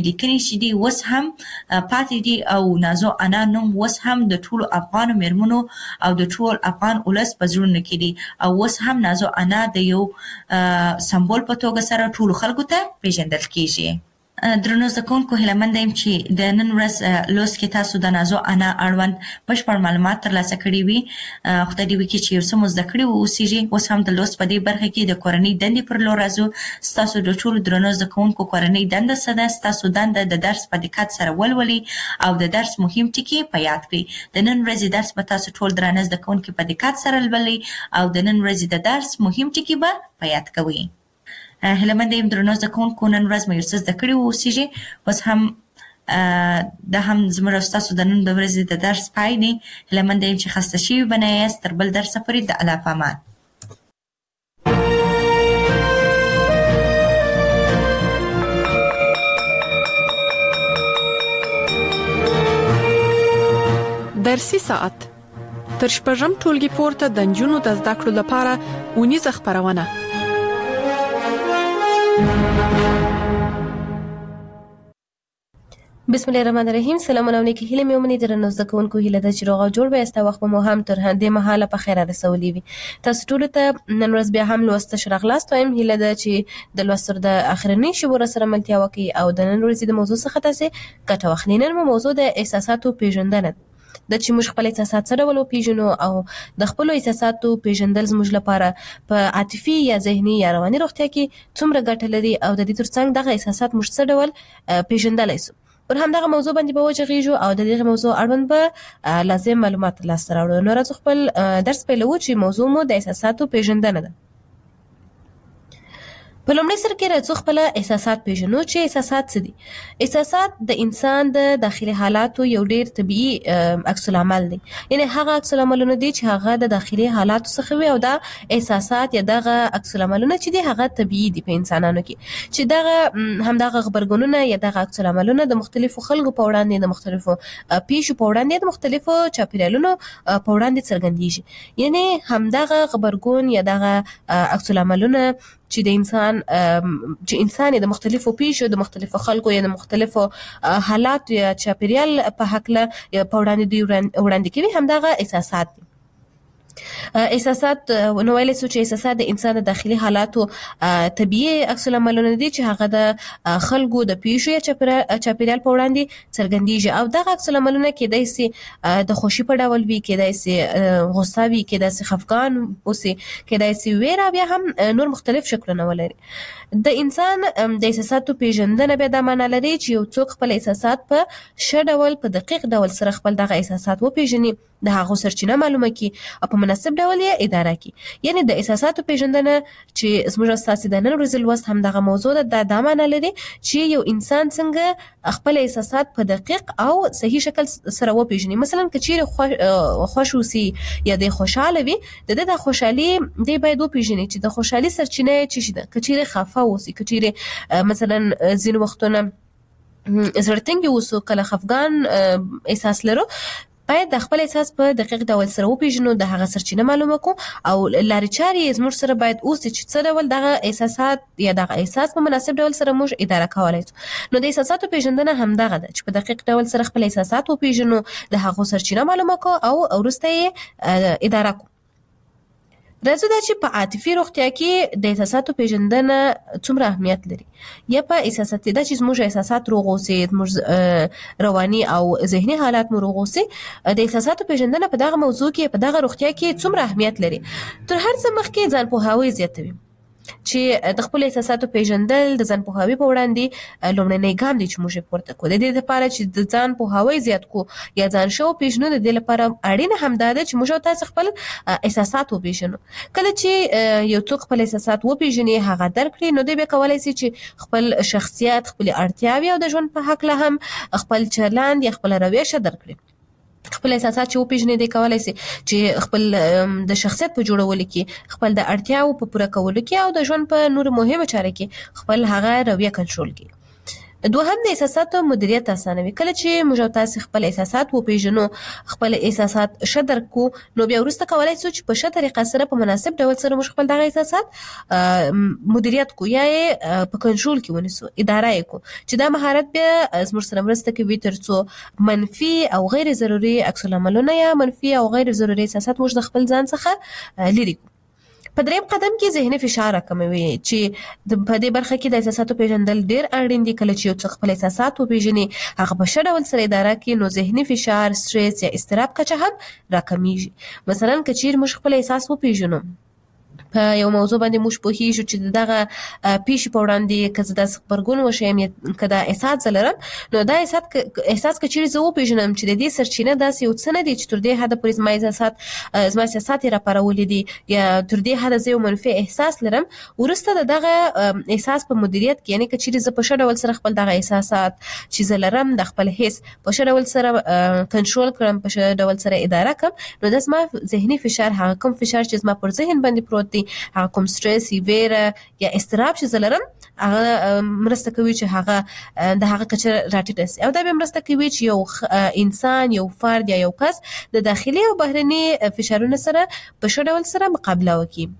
چې دی وس هم پاتې دي او نازو انا نوم وس هم د ټولو افغان مېرمنو او د ټول افغان ولس په زړونو کې دي او وس هم نازو انا د یو سمبول په توګه سره ټولو خلکو ته پیژندل کیږي. درنو زده کوونکو هیله مند یم چې د نن ورځ لوست کې تاسو د نازو انا اړوند بشپړ معلومات ترلاسه کړي وي. خدای دې وکړي چې یو څه مو زده کړي واوسیږي. اوس هم د لوست په دې برخه کې د کورنۍ دندې پر لور راځو. ستاسو د ټولو درنو زده کوونکو کورنۍ دنده څه ده؟ ستاسو دنده د درس په دقت سره ولولئ او د درس مهم ټکي په یاد کړئ. د نن ورځې درس به تاسو ټول درانه زده کوونکي په دقت سره لولئ او د نن ورځې د درس مهم ټکي به په یاد کوئ. هیله مند یم درنو زده کوونکو نن ورځ مو یو څه زده کړي واوسیږي. اوس هم دا هم زموږ او ستاسو د نن د ورځې د درس پای دی. هیله مند یم چې خسته شوي به نه یاست. تر بل درسه پورې د الله په امان. درسي ساعت تر شپږم ټولګي پورته د نجونو د زده کړو لپاره اونیزه خپرونه. بسم الله الرحمن الرحیم. سلامونه علیکم. هیله مې ومني درنو زده کوونکو هیله ده چې روغ او جوړ به استا وخت مو هم تر هندې مهاله په خیر رسولي وي. تاسو ټول ته نن ورځ بیا هم لوست شرغلاست وایم. هیله ده چې د لوستر د اخرنی شبور سره ملتیا وکړي او د نن ورځې د موضوع څخه تاسو ګټه واخلئ. نن مو موضوع د احساساتو پیژندنه د چې موږ خپل احساسات سره ولو پیژنو او د خپل احساساتو پیژندل زموږ لپاره په عاطفي یا ذهني یا رواني روغتیا کې څومره ګټه لري او د دې ترڅنګ دغه احساسات موږ څه ډول پیژندلای شو. پر همدغه موضوع باندې به وجغیږو او د دې موضوع اړوند به لازم معلومات ترلاسه راوړو. نو راځو خپل درس پیلوو چې موضوع مو د احساساتو پیژندنه ده. په لومړي سر کې راځو خپل احساسات پیژنو چې احساسات څه دي. احساسات د انسان د داخلي حالاتو یو ډیر طبيعي عکس العمل دی. یعنی هغه عکس العملونه دي چې هغه د داخلي حالاتو څخه وي او دا احساسات یا دغه عکس العملونه چې دي هغه طبيعي دي په انسانانو کې چې دغه هم دغه خبرګونونه یا دغه عکس العملونه د مختلفو خلکو په وړاندې د مختلفو پیښو په وړاندې د مختلفو چاپیریالونو په وړاندې څرګندېږي. یعنی هم دغه خبرګون یا دغه عکس العملونه چې د انسان چې انسان د مختلفو پیښو د مختلفو خلکو یا د مختلفو حالات یا چاپیریال په حق له په وړاندې دی وړاندې کوي هم دغه احساسات دي. احساسات نو ویل څه چې احساسات د انسان د داخلي حالاتو طبيعي عکس العملونه دي چې هغه د خلکو د پیښو یا چاپیریال په وړاندې څرګندېږي او دغه عکس العملونه کېدای شي د خوشي په ډول وي، کېدای شي غوسه وي، کېدای شي خفګان اوسي، کېدای شي ویره، بیا هم نور مختلف شکلونه ولري. د انسان د احساساتو پیژندنه به د معنا لري چې یو څوک خپل احساسات په ښه ډول په دقیق ډول سره خپل دغه احساسات وپیژني، د هغه سرچینه معلومه کړي او په مناسب ډول یې اداره کړي. یعنی د احساساتو پیژندنه چې زموږ استاد د نن ورځې لوست هم دغه موضوع ده د معنا لري چې یو انسان څنګه خپل احساسات په دقیق او صحیح شکل سره وپیژني. مثلا کچېر خوش اوسي یا د خوشاله وي، د دې د خوشحالي دی باید وپیژني چې د خوشحالي سرچینه څه شي ده. کچېر خفه اوسي، کچېر مثلا ځینې وختونه زړه اوسو، کله خفګان احساس لرو، باید د خپل احساس په دقیق ډول سره وپیژنو، د هغه سرچینه معلومه کو او لارې چارې زموږ سره باید اوسي چې څه ډول دغه احساسات یا دغه احساس په مناسب ډول سره موږ اداره کولای شو. نو د احساساتو پیژندنه هم دغه ده چې په دقیق ډول سره خپل احساسات وپیژنو، د هغه سرچینه معلومه کو او وروسته یې اداره کو. راځو دا چې په عاطفي روغتیا کې د احساساتو پیژندنه څومره اهمیت لري. یا په احساساتي دا چې زموږ احساسات روغ اوسي، زموږ رواني او ذهني حالات مو روغ اوسي، د احساساتو پیژندنه په دغه موضوع کې په دغه روغتیا کې څومره اهمیت لري. تر هر څه مخکې ځان پوهاوی زیاتوي چې د خپل احساساتو پیژندل د ځان پوهاوی په وړاندې لومړنی ګام دی چې موږ پورته کوو. د دې لپاره چې د ځان پوهاوی زیات کو یا ځان شو پیژنو، د دې لپاره اړینه هم ده چې موږ تاسو خپل احساسات وپیژنو. کله چې یو څوک خپل احساسات وپیژني، هغه درک کړي، نو دوی به کولای شي چې خپل شخصیت، خپل اړتیاوې او د ژوند په حق له هم خپل چلند یا خپل رویه درک کړي. خپل احساسات چې وپیژني دی کولای شي چې خپل د شخصیت په جوړولو کې، خپل د اړتیاو په پوره کولو کې او د ژوند په نور مهمه چارو کې خپل هغه رویه کنټرول کړي. دوهم د احساساتو مدیریت اسانوي. کله چې موږ تاسو خپل احساسات وپیژنو، خپل احساسات ښه درک کو، نو بیا وروسته کولای شو چې په ښه طریقه سره په مناسب ډول سره موږ خپل دغه احساسات مدیریت کو یا یې په کنټرول کې ونیسو، اداره یې کو، چې دا مهارت بیا زموږ سره مرسته کوي ترڅو منفي او غیر ضروري عکس العملونه یا منفي او غیر ضروري احساسات موږ د خپل ځان څخه لرې کو. په دریم قدم کې ذهني فشار راکموي، چې په دې برخه کې د احساساتو پیژندل ډیر اړین دي. کله چې یو څوک خپل احساسات وپیژني، هغه په ښه ډول سره اداره کړي، نو ذهني فشار، سټرس یا اضطراب کچه هم راکمیږي. مثلا که چیرې موږ خپل احساس وپیژنو، په یو موضوع باندې موږ پوهیږو چې دغه پیښې په وړاندې که زه داسې غبرګون وښیم یا که دا احساس زه لرم، نو دا احساس احساس که چیرې زه وپیژنم چې د دې سرچینه داسې یو څه نه دی چې تر دې حده پورې زما احساسات زما احساسات یې راپارولي دي، یا تر دې حده زه یو منفي احساس لرم، وروسته د دغه احساس په مدیریت کې، یعنې که چیرې زه په ښه ډول سره خپل دغه احساسات چې زه لرم د خپل حس په ښه ډول سره کنټرول کړم، په ښه ډول سره اداره کړم، نو دا زما ذهني فشار، هغه کوم فشار چې زما پر ذهن باندې پروت دی، هغه کوم سټرس، ویره یا اضطراب چې زه لرم، هغه مرسته کوي چې هغه د هغه کچه راټیټه شي. او دا به مرسته کوي چې یو انسان، یو فرد یا یو کس د داخلي او بهرني فشارونو سره په ښه ډول سره مقابله وکړي.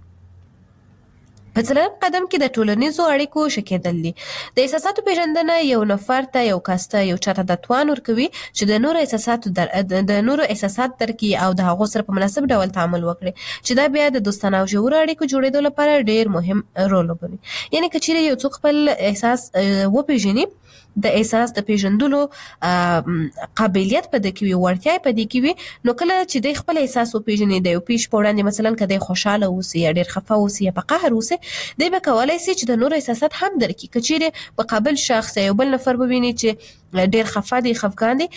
په څلورم قدم کې د ټولنیزو اړیکو ښه کېدل دي. د احساساتو پیژندنه یو نفر ته، یو کس ته، یو چاته د توان ورکوي چې د نورو احساساتو در... د نورو احساسات درک کړي او د هغو سره په مناسب ډول تعامل وکړي، چې دا بیا د دوستانه او ژورو اړیکو جوړېدو لپاره ډېر مهم رول لوبوي. یعنې که چیرې یو څوک خپل احساس وپیژني، د احساس د پیژندلو قابلیت په دې کې وي، وړتیا په دې کې وي، نو کله چې د خپل احساس وپیژني، د یو پیښې په وړاندې مثلا که د خوشاله اوسي یا ډېر خفه اوسي یا په قهر اوسي، دی به کولی شي چې د نورو احساسات هم درک کړي. که چیرې مقابل شخص یا یو بل نفر وویني چې ډېر خفه دی، خفګان دی،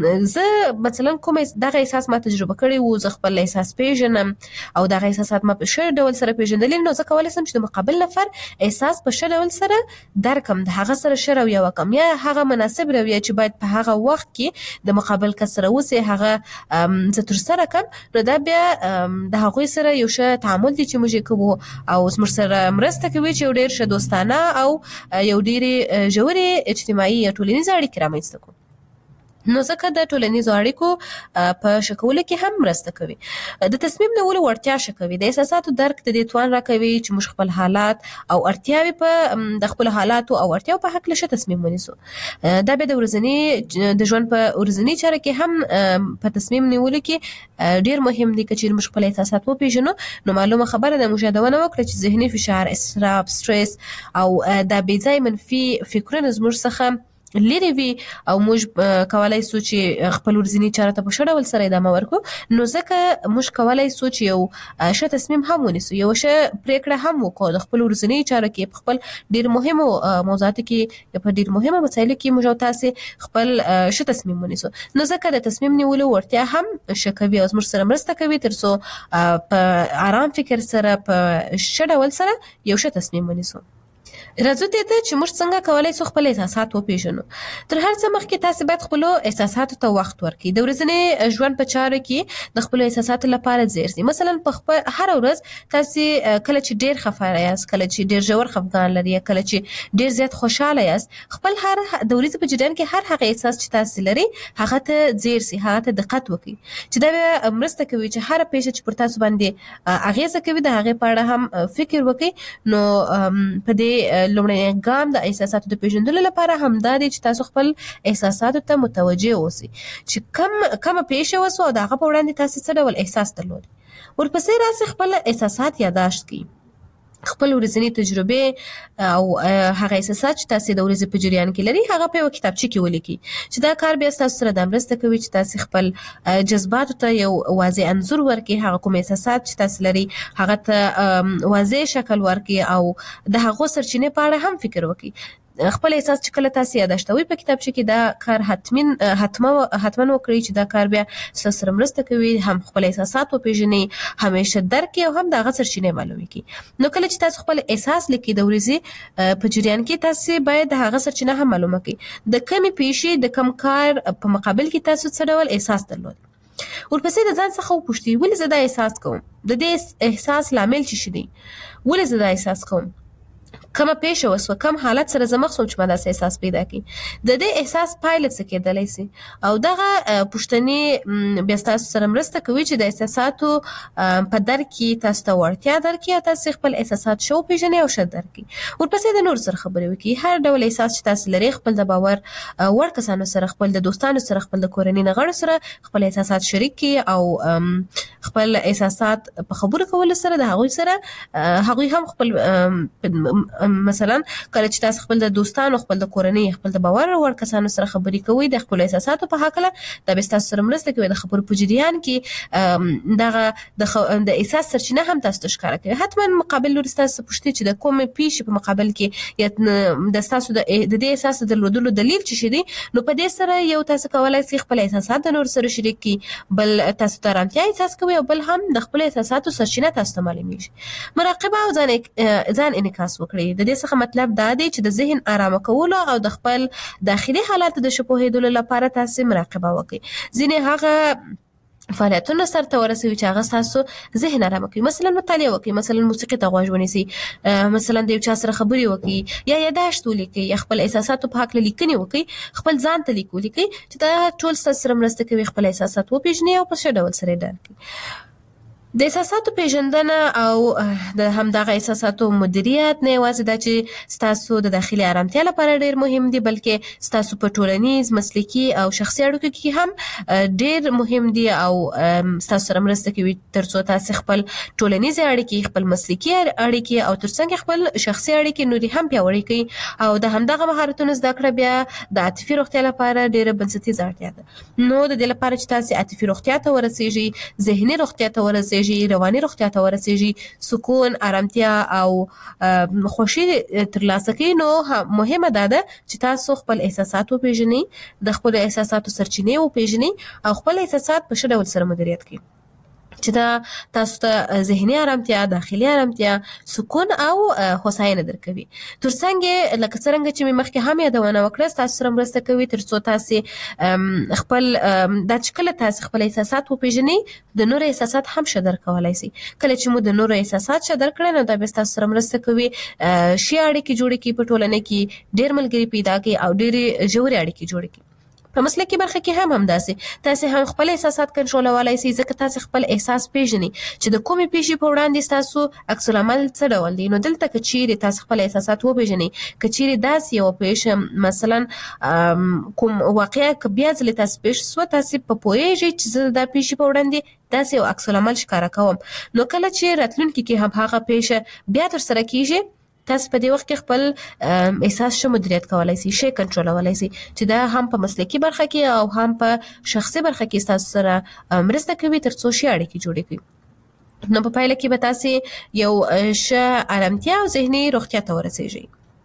زه مثلا کوم دغه احساس ما تجربه کړی وو، زه خپل احساس پیژنم او دغه احساسات ما په ښه ډول سره پیژندلي، نو زه کولی شم چې د مقابل نفر احساس په ښه ډول سره درک کړم، د هغه سره ښه رویه وکړم، یا هغه مناسب رویه چې باید په هغه وخت کې د مقابل کس سره اوسي هغه زه ترسره کړم، نو دا بیا د هغوی سره یو ښه تعامل دی چې موږ یې کوو او زموږ سره مرسته کوي چې یو ډېر ښه دوستانه او یو ډېرې ژورې اجتماعي یا ټولنیزې اړیکې رامنځته کړو. نو ځکه د ټولنیزو اړیکو په ښه کولو کې هم مرسته کوي. د تصمیم نیولو وړتیا ښه کوي. د احساساتو درک د دې توان راکوي چې موږ خپل حالات او اړتیاوې په د خپلو حالاتو او اړتیاو په هکله ښه تصمیم ونیسو. دا بیا د ورځني د ژوند په ورځني چاره کې هم په تصمیم نیولو کې ډېر مهم دي. که چیرې موږ خپل احساسات وپېژنو، نو معلومه خبره ده موږ یادونه وکړه چې ذهني فشار، اضطراب، سټرس او دا بې ځایه منفي فکرونه زموږ څخه لري وي او موږ کولای سو چې خپل ورځني چاره ته په ښه ډول سره ادامه ورکړو. نو ځکه موږ کولای سو چې یو ښه تصمیم هم ونیسو، یو ښه پریکړه هم وکړو د خپل ورځني چاره کې، په خپل ډېر مهمو موضوعاتو کې یا په ډېر مهمه مسایلو کې موږ او تاسې خپل ښه تصمیم ونیسو. نو ځکه د تصمیم نیولو وړتیا هم ښه کوي او زموږ سره مرسته کوي تر څو په آرام فکر سره په ښه ډول سره یو ښه تصمیم ونیسو. راځو دې ته چې موږ څنګه کولای سو خپل احساسات وپېژنو. تر هر څه مخکې تاسې باید خپلو احساساتو ته وخت ورکړئ. د ورځني ژوند په چارو کې د خپلو احساساتو لپاره ځیر شئ. مثلا په خپل هره ورځ تاسې کله چې ډېر خفه یاست، کله چې ډېر ژور خفګان لري، کله چې ډېر زیات خوشحاله یاست، خپل هر د ورځې په جریان کې هر هغه احساس چې تاسې لري هغه ته ځیر شئ، هغه ته دقت وکړئ، چې دا به مرسته کوي چې هره پیښه چې پر تاسو باندې اغېزه کوي د هغې په اړه هم فکر وکړئ. نو په دې لومړی ګام د احساساتو د پیژندلو لپاره همدا دی چې تاسو خپل احساساتو ته متوجه اوسئ چې کم کومه پیښه وسوه او د هغه په وړاندې تاسې څه ډول احساس درلود. ورپسې راسئ خپل احساسات یادداشت کړئ، خپل ورځني تجربې او هغه احساسات چې تاسې د ورځې په جریان کې لري هغه په یوه کتابچه کې ولیکئ، چې دا کار بیا ستاسو سره دا مرسته کوي چې تاسې خپل جذباتو ته یو واضح انځور ورکړئ، هغه کوم احساسات چې تاسې لري هغه ته واضح شکل ورکړئ او د هغو سرچینې په اړه هم فکر وکړئ. خپل احساس چې کله تاسې یادداشتوئ په کتابچه کې، دا کار حتمین حتما حتما وکړئ چې دا کار بیا ستاسو سره مرسته کوي هم خپل احساسات وپېژنئ، همیشه درک کړئ او هم د هغه سرچینې معلومې کړئ. نو کله چې تاسو خپل احساس لیکئ د ورځې په جریان کې، تاسې باید د هغه سرچینه هم معلومه کړئ، د کومې پیښې د کوم کار په مقابل کې تاسو څه ډول احساس درلود. ورپسې د ځان څخه وپوښتئ ولې زه دا احساس کوم، د دې احساس لامل څه شی دی، ولې زه دا احساس کوم، کومه پیښه وسوه کوم حالت سره زه مخ شوم چې ما داسې احساس پیدا کړي د دې احساس پایله څه کېدلی سي او دغه پوښتنې بیا ستاسو سره مرسته کوي چې د احساساتو په درک کې تاسو ته وړتیا درکړي تاسو خپل احساسات شو پیژنئ او ښه درکړي ورپسې د نور سره خبرې وکړي هر ډول احساس چې تاسو لري خپل د باور وړ کسانو سره خپل د دوستانو سره خپل د کورنۍ نه غړو سره خپل احساسات شریک کړي او خپل احساسات په خبرو کولو سره د هغوی سره هغوی هم خپل مثلا کله چې تاسو خپل د دوستانو خپل د کورنۍ خپل د باور وړ کسانو سره خبرې کوئ د خپل احساساتو په حق له د تاسو سره مرسته کوي د خبرو په جریان کې دغه د احساس سرچینه هم تاسو ته ښکاره کوي حتما مقابل لوري تاسو پوښتنه چې د کومې پیښې په مقابل کې یا د تاسو د دې احساس درلودلو دلیل څه شي دی نو په دې سره یو تاسو کولای شئ خپل احساسات د نور سره شریک کړئ بل تاسو ته آرامتیا احساس کوي او بل هم د خپل احساساتو سرچینه تاسو ته معلومیږي مراقبه او ځان ځان انعکاس وکړئ د دې څخه مطلب دا دی چې د ذهن آرامه کولو او د خپل داخلي حالات د شپوهیدلو لپاره تاسو مراقبه وکړئ ځینې هغه فعالیتونه سرته ورسوي چې هغه تاسو ذهن آرام کوي مثلا مطالعه وکړئ مثلا موسیقي ته غوږ ونیسئ مثلا د یو چا سره خبرې وکړئ یا یاداشت ولیکئ یا خپل احساساتو په هکله لیکنې وکړئ خپل ځان ته لیک ولیکئ چې دا ټول ستاسو سره مرسته کوي خپل احساسات وپېژنئ او په ښه ډول سره یې درک کړئ د احساساتو پیژندنه او د همدغه احساساتو مدیریت نه یوازې دا چې ستاسو د داخلي آرامتیا لپاره ډیر مهم دي بلکې ستاسو په ټولنیز مسلکي او شخصي اړیکو کې هم ډیر مهم دي او ستاسو سره مرسته کوي ترڅو تاسو خپل ټولنیز اړیکې خپل مسلکي اړیکې او ترڅنګ خپل شخصي اړیکې نوري هم پیاوړې کړئ او د همدغه مهارتونو زده کړه بیا د عاطفي روغتیا لپاره ډیره بنسټیزه اړتیا ده نو د دې لپاره چې تاسو عاطفي روغتیا ته ورسیږئ ذهني روغتیا ته ورسیږئ رواني روغتیا ته ورسیږي سکون آرامتیا او خوشي ترلاسه کوي نو مهمه ده چې تاسو خپل احساسات وپېژنئ د خپل احساساتو سرچینې وپېژنئ او خپل احساسات په ښه ډول سره مدیریت کړئ چې دا تاسو ته ذهني آرامتیا داخلي آرامتیا سکون او هوساینه درکوي ترڅنګ لکه څنګه چې مخکې هم یادونه وکړه تاسو سره مرسته کوي ترڅو تاسو خپل د چکله تاسو خپل احساسات وپېژنئ د نور احساسات هم ښه درک کولای شي کله چې مو د نور احساسات ښه درک کړئ نو دا به تاسو سره مرسته کوي شي اړیکې جوړې کړئ په ټولنه کې ډېر ملګري پیدا کړئ او ډېرې ژورې اړیکې جوړې کړئ په مسلکي برخه کې هم همداسې تاسو هم خپل احساسات کنټرولولای شئ ځکه تاسو خپل احساس پیژنئ چې د کومې پیښې په وړاندې تاسو عکس العمل څه ډول دی نو دلته که چیرې تاسو خپل احساسات وپیژنئ که چیرې داسې یو پیښه مثلا کوم واقعه که بیا ځلې تاسو پیښ شوه تاسو په پوهیږئ چې زه دا پیښې په وړاندې داسې یو عکس العمل ښکاره کوم نو کله چې راتلونکي کې هم هغه پیښه بیا ترسره کیږي تاسو په دې وخت کې خپل احساس شو مدیریت کولای شئ شي کنټرولولای شئ چې دا هم په مسلکي برخه کې او هم په شخصي برخه کې تاسو سره مرسته کوي ترڅو شي اړیکې جوړې کړئ نو په پایله کې به تاسو یو ښه آرامتیا او ذهني روغتیا ته ورسیږئ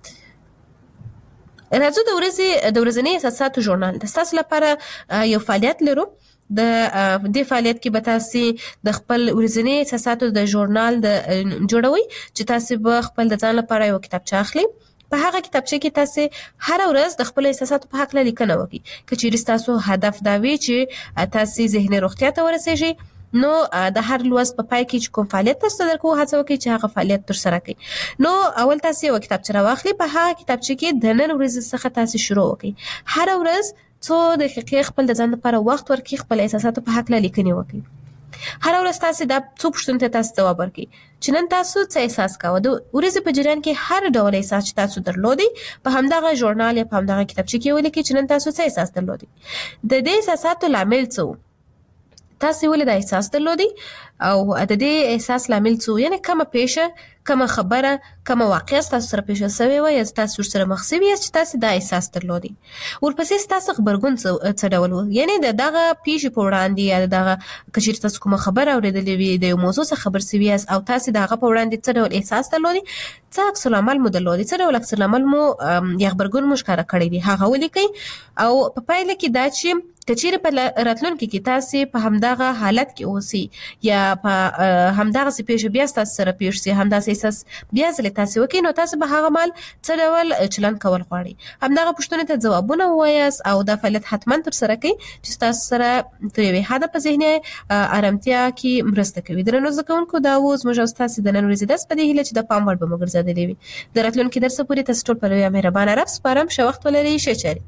راځو د ورځې د ورځني احساساتو ژورنال د تاسو لپاره یو فعالیت لرو د دې فعالیت کې به تاسو د خپل ورځني احساساتو د ژورنال د جوړوي چې تاسو به خپل د ځان لپاره یو کتابچه اخلي په هغه کتابچه کې تاسو هر ورځ د خپل احساساتو په حق لیکنه وکړئ که چیرې تاسو هدف دا وي چې تاسو ذهني روغتیا ته ورسیږئ نو د هر لوست په پای کې چې کوم فعالیت تاسو درکو هڅه وکړئ چې هغه فعالیت ترسره کړئ نو اول تاسو یو کتابچه راواخلئ په هغه کتابچه کې د نن ورځې څخه تاسو شروع وکړئ هر ورځ څو دقیقې خپل د ځان لپاره وخت ورکړئ خپل احساساتو په حق لیکنه وکړئ هر ورځ تاسو دا څو پوښتنې ته تاسو ځواب ورکړئ چې نن تاسو څه احساس کاوه د ورځې په جریان کې هر ډول احساس چې تاسو درلودي په همدغه ژورنال یا په همدغه کتابچه کې ولیکئ چې نن تاسو څه احساس درلودي د دې احساساتو لامل څه تاسو ولې دا احساس درلودي او د دې احساس لامل څه یعنی کومه پیښه کومه خبره کومه واقعه تاسو سره پیښه شوې وي یا تاسو سره مخ شوي یاست چې تاسو دا احساس درلودي ورپسې تاسو خبرګون څه ډول و یعنی دغه پیښه په وړاندې یا دغه کچیر تاسو کومه خبره اورېدلې وي د یو موضوع څخه خبر شوي یاست او تاسو دغه په وړاندې څه ډول احساس درلودي څه عکس العمل مو درلودي څه ډول عکس العمل مو یا خبرګون مو ښکاره کړی دی هغه ولیکئ او په پایله کې دا چې کچیر په راتلونکي کې تاسو په همدغه حالت کې اوسئ یا په همدغه پیښه بیا تاسو سره پیښ شي همدغه احساس بیا ځل تاسو وکړئ نو تاسو به هغه مال څه ډول چلند کول غواړئ. همدغه پوښتنې ته ځوابونه ووایاست او دا فعالیت حتما تر سره کړئ چې تاسو سره د یوې حده په ذهني ارامتیا کې مرسته کوي. درنو زده کوونکو دا و زموږ او ستاسو د نن ورځې درس په دې هیله چې د پام وړ به مو ګرځېدلی وي. د راتلونکي درس پورې تاسو ټول په لویه مهربانه رب سپارم. ښه وخت ولرئ. ښه چارې.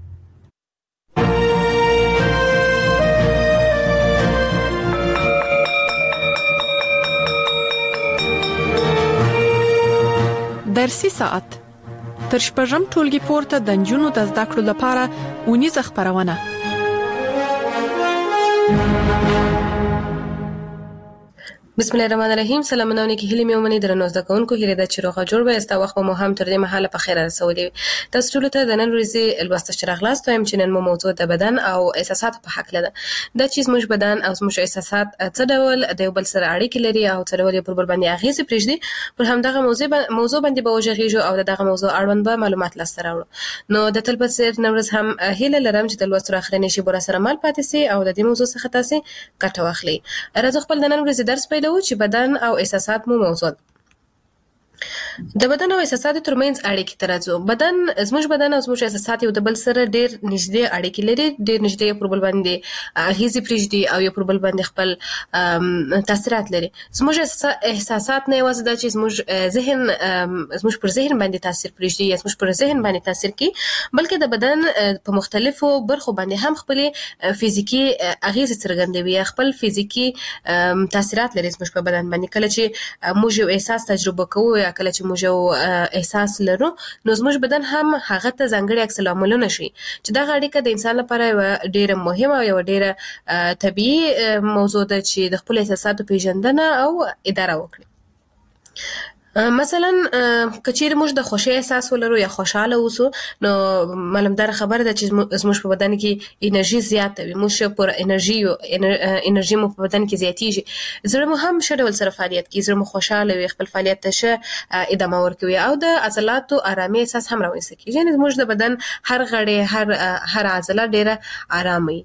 درسي ساعت تر شپږم ټولګي پورته د نجونو د زده کړو لپاره اونیزه خپرونه. بسم الله الرحمن الرحیم. سلامونه نیکی هیله مې ومني درنو زده کوونکو. هیله ده چې روغه جوړ به استا وخت مو هم تر دې مهاله په خیر رسولي. تاسو ټول ته د نن ورځې لوست شرغلاست وایم چې نن مو موضوع د بدن او احساسات په حق لده. دا چې زموږ بدن او زموږ احساسات څه ډول د یو بل سره اړیکې لري او څه ډول پر بل باندې اغیزه پرېږدي. پر همدغه موضوع موضوع باندې به وژغېږو او دغه موضوع اړوند به معلومات لاسته راوړو. نو د تل په څیر نن ورځ هم هیله لرم چې د لوست تر اخرنۍ شی بور سره مال پاتې سي او د دې موضوع څخه تاسو ګټه واخلئ. راځو خپل د نن ورځې درس پیلوو چې بدن او احساسات مو موضوع. د بدن او احساساتو ترمنځ اړیکې ته راځو. بدن زموږ بدن او زموږ احساسات یو د بل سره ډېر نږدې اړیکې لري، ډېر نږدې پر بل باندې اغیزې پرېږدي او یو پر بل باندې خپل تاثیرات لري. زموږ احساسات نه یوازې دا چې زموږ ذهن زموږ پر ذهن باندې تاثیر پرېږدي یا زموږ پر ذهن باندې تاثیر کوي، بلکې د بدن په مختلفو برخو باندې هم خپل فزیکی اغیزې څرګندوي، خپل فزیکی تاثیرات لري زموږ په بدن باندې. کله چې موږ یو احساس تجربه کوو یا کله چې موږ یو احساس لرو نو زموږ بدن هم هغه ته ځانګړي عکس العملونه شي چې دا اړیکه د انسان لپاره یو ډیره مهمه او یو ډیره طبيعي موضوع ده چې د خپل احساساتو پیژندنه او اداره وکړي. مثلا کچیر موږ د خوشی احساس ولرو یا خوشاله اوسو نو معلومدار خبر ده چې زموږ په بدن کې انرژي زیاته وي، موږ پر انرژي انرژي مو په بدن کې زیاتیږي، زړه مو هم ښه ډول سره فعالیت کوي، زړه مو خوشاله وي، خپل فعالیت ته ښه ادامه ورکوي او د عضلاتو آرامي احساس هم راوستي کیږي. یعنی زموږ د بدن هر غړی هر هر عضله ډیره آرامي.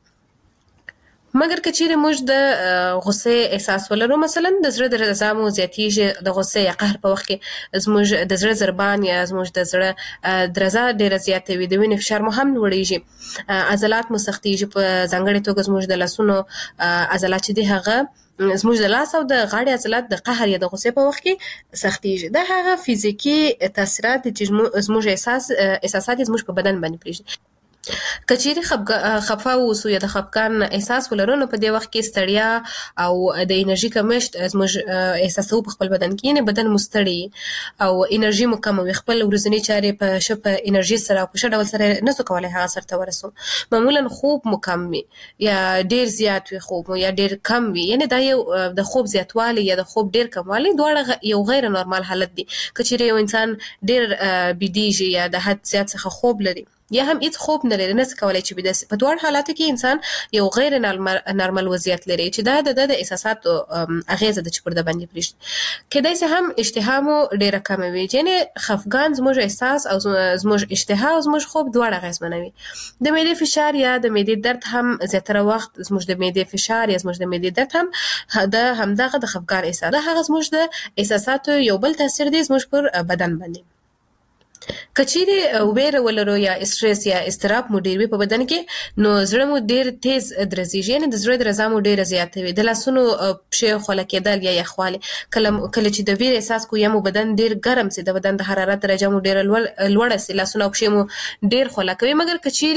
مګر کچېره موږ د غصه احساس ولرو، مثلا د زړه درزا مو زیاتیږي، د غصه یا قهر په وخت کې زموږ د زړه ضربان یا زموږ د زړه درزا ډیره زیاته وي، د وینې فشار مو هم لوړیږي، عضلات مو سختیږي، په ځانګړي توګه زموږ د لاسونو عضلات چې دي هغه زموږ د لاس او د غاړې عضلات د قهر یا د غصې په وخت کې سختیږي. دا هغه فزیکی تاثیرات چې زموږ احساس احساسات زموږ په بدن باندې پرېږدي. کچېری خفه اوسو یا د خفګان احساس ولرو نو په دې وخت کې ستړیا او د انرژي کمښت زموږ احساسو په خپل بدن کې نه بدن مستړی او انرژي مو کم وي، خپل ورځنی چارې په شپه انرژي سره په شډول سره نسو کولای هغه سره ورسو. معمولا خوب مو کم وي یا ډیر زیات وي خوب یا ډیر کم وي، یعنی دا یو د خوب زیاتوالی یا د خوب ډیر کموالی دواړه یو غیر نورمال حالت دي. کچېری یو انسان ډیر بيدیږي یا د حد زیات څخه خوب لري یا هم هیڅ خوب نه لري، نه کولای چې بده په دوه حالاتو کې انسان یو غیر نورمال وضعیت لري چې دا د د احساساتو اغیزه د چپړه باندې پرېږدي. کله چې هم اشتها مو ډیره کم وي، یعنی خفګان زموږ احساس او زموږ اشتها او زموږ خوب دواړه اغیزمنوي. د معدې فشار یا د معدې درد هم زیاتره وخت زموږ د معدې فشار یا زموږ د معدې درد هم د همدغه د خفګان احساس ده، هغه زموږ د احساساتو یو بل تاثیر دی زموږ پر بدن باندې. کچېری ویره ولرو یا استرس یا استراب مو ډیر وي په بدن کې نو زړه مو ډیر تیز درزیږي، یعنی د زړه درزا مو ډیر زیاته وي، د لاسونو پښې خوله کېدل یا یخوالی، کله کله چې د ویره احساس کو یا مو بدن ډیر ګرم سي، د بدن د حرارت درجه مو ډیر لوړه سي، لاسونو پښې مو ډیر خوله کوي. مګر